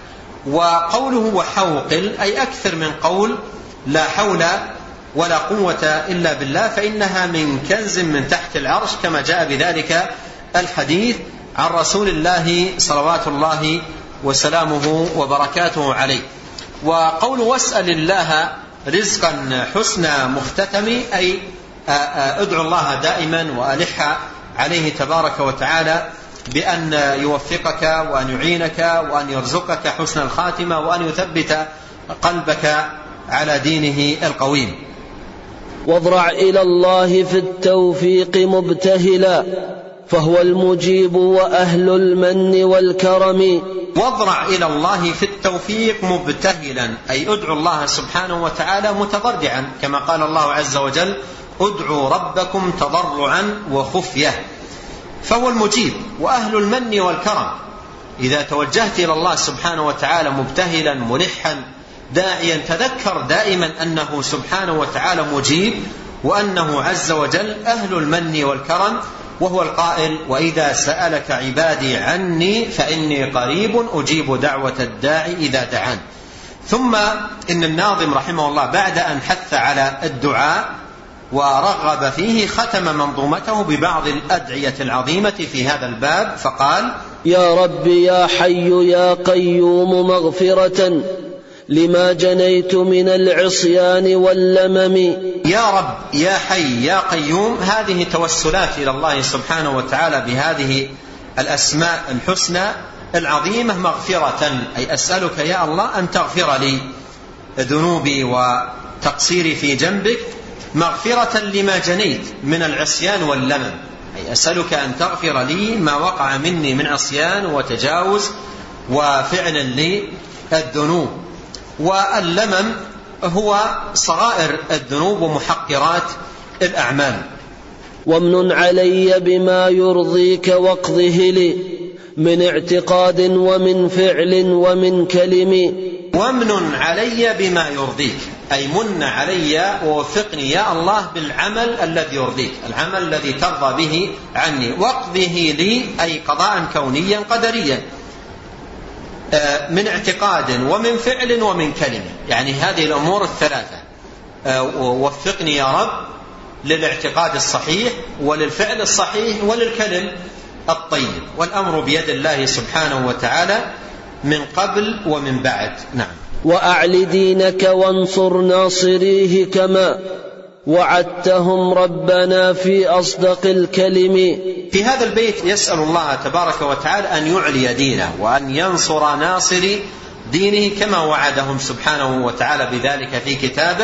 وقوله وحوقل أي أكثر من قول لا حول ولا قوة إلا بالله، فإنها من كنز من تحت العرش كما جاء بذلك الحديث عن رسول الله صلوات الله وسلامه وبركاته عليه. وقول واسأل الله رزقا حسن مختتم أي ادعو الله دائما وألح عليه تبارك وتعالى بأن يوفقك وأن يعينك وأن يرزقك حسن الخاتمة وأن يثبت قلبك على دينه القويم. واضرع إلى الله في التوفيق مبتهلا فهو المجيب وأهل المن والكرم. واضرع إلى الله في التوفيق مبتهلا أي ادعو الله سبحانه وتعالى متضرعا، كما قال الله عز وجل ادعوا ربكم تضرعا وخفية، فهو المجيب وأهل المن والكرم. إذا توجهت إلى الله سبحانه وتعالى مبتهلا ملحا داعيا تذكر دائما أنه سبحانه وتعالى مجيب وأنه عز وجل أهل المن والكرم، وهو القائل وإذا سألك عبادي عني فإني قريب أجيب دعوة الداعي إذا دعان. ثم إن الناظم رحمه الله بعد أن حث على الدعاء ورغب فيه ختم منظومته ببعض الأدعية العظيمة في هذا الباب فقال يا رب يا حي يا قيوم مغفرة لما جنيت من العصيان واللمم. يا رب يا حي يا قيوم، هذه توسلات إلى الله سبحانه وتعالى بهذه الأسماء الحسنى العظيمة مغفرة، أي أسألك يا الله أن تغفر لي ذنوبي وتقصيري في جنبك، مغفرة لما جنيت من العصيان واللمم، أي أسألك أن تغفر لي ما وقع مني من عصيان وتجاوز وفعل للذنوب. واللمم هو صغائر الذنوب ومحقرات الأعمال. وامنن علي بما يرضيك واقضه لي من اعتقاد ومن فعل ومن كلم. وامنن علي بما يرضيك أي من علي ووفقني يا الله بالعمل الذي يرضيك، العمل الذي ترضى به عني، واقضه لي أي قضاء كونيا قدريا من اعتقاد ومن فعل ومن كلمة، يعني هذه الأمور الثلاثة. وفقني يا رب للاعتقاد الصحيح وللفعل الصحيح وللكلم الطيب، والأمر بيد الله سبحانه وتعالى من قبل ومن بعد. نعم. وأعل دينك وانصر ناصريه كما وعدتهم ربنا في أصدق الكلم. في هذا البيت يسأل الله تبارك وتعالى أن يعلي دينه وأن ينصر ناصري دينه كما وعدهم سبحانه وتعالى بذلك في كتابه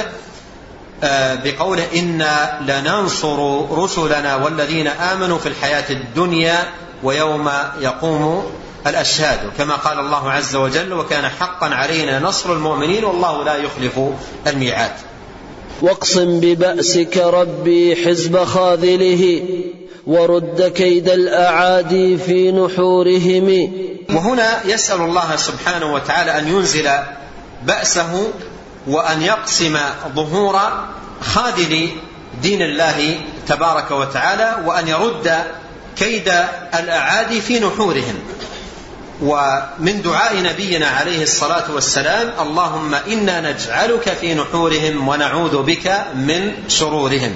بقوله إنا لننصر رسلنا والذين آمنوا في الحياة الدنيا ويوم يقوم الأشهاد، كما قال الله عز وجل وكان حقا علينا نصر المؤمنين والله لا يخلف الميعاد. واقسم ببأسك ربي حزب خاذله ورد كيد الأعادي في نحورهم. وهنا يسأل الله سبحانه وتعالى أن ينزل بأسه وأن يقسم ظهور خاذل دين الله تبارك وتعالى وأن يرد كيد الأعادي في نحورهم. ومن دعاء نبينا عليه الصلاة والسلام اللهم إنا نجعلك في نحورهم ونعوذ بك من شرورهم.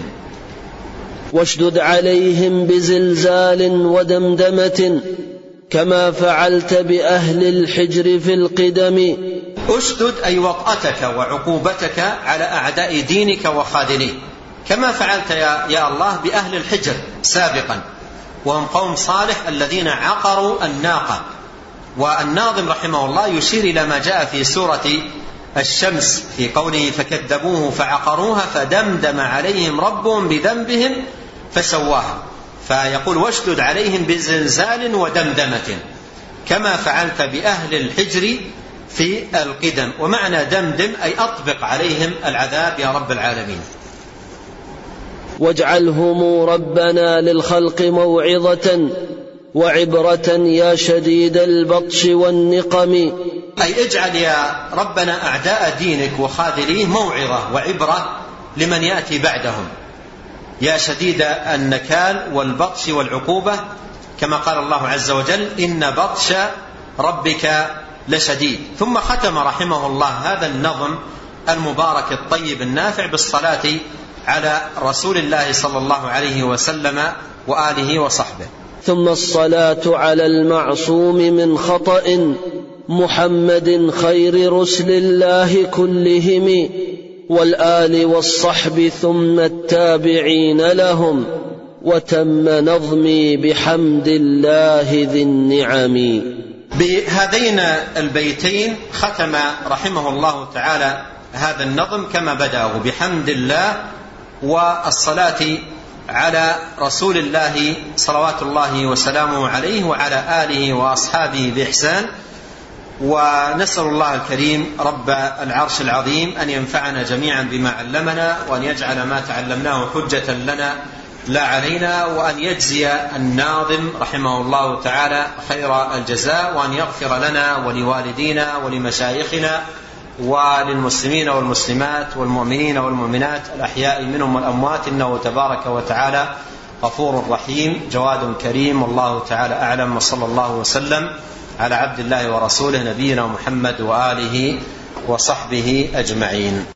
واشدد عليهم بزلزال ودمدمة كما فعلت بأهل الحجر في القدم. اشدد أي وطأتك وعقوبتك على أعداء دينك وخاذليه كما فعلت يا الله بأهل الحجر سابقا، وهم قوم صالح الذين عقروا الناقة. والناظم رحمه الله يشير إلى ما جاء في سورة الشمس في قوله فكذبوه فعقروها فدمدم عليهم ربهم بذنبهم فسواها، فيقول واشدد عليهم بزلزال ودمدمة كما فعلت بأهل الحجر في القدم. ومعنى دمدم أي أطبق عليهم العذاب يا رب العالمين. واجعلهم ربنا للخلق موعظة وعبرة يا شديد البطش والنقم. أي اجعل يا ربنا أعداء دينك وخاذليه موعظة وعبرة لمن يأتي بعدهم، يا شديد النكال والبطش والعقوبة، كما قال الله عز وجل إن بطش ربك لشديد. ثم ختم رحمه الله هذا النظم المبارك الطيب النافع بالصلاة على رسول الله صلى الله عليه وسلم وآله وصحبه. ثم الصلاة على المعصوم من خطأ محمد خير رسل الله كلهم، والآل والصحب ثم التابعين لهم، وتم نظمي بحمد الله ذي النعم. بهذين البيتين ختم رحمه الله تعالى هذا النظم كما بدأه، بحمد الله والصلاة على رسول الله صلوات الله وسلامه عليه وعلى آله وأصحابه بإحسان. ونسأل الله الكريم رب العرش العظيم أن ينفعنا جميعا بما علمنا، وأن يجعل ما تعلمناه حجة لنا لا علينا، وأن يجزي الناظم رحمه الله تعالى خير الجزاء، وأن يغفر لنا ولوالدينا ولمشايخنا وللمسلمين والمسلمات والمؤمنين والمؤمنات الأحياء منهم والأموات، إنه تبارك وتعالى غفور رحيم جواد كريم. والله تعالى أعلم، وصلى الله وسلم على عبد الله ورسوله نبينا محمد وآله وصحبه أجمعين.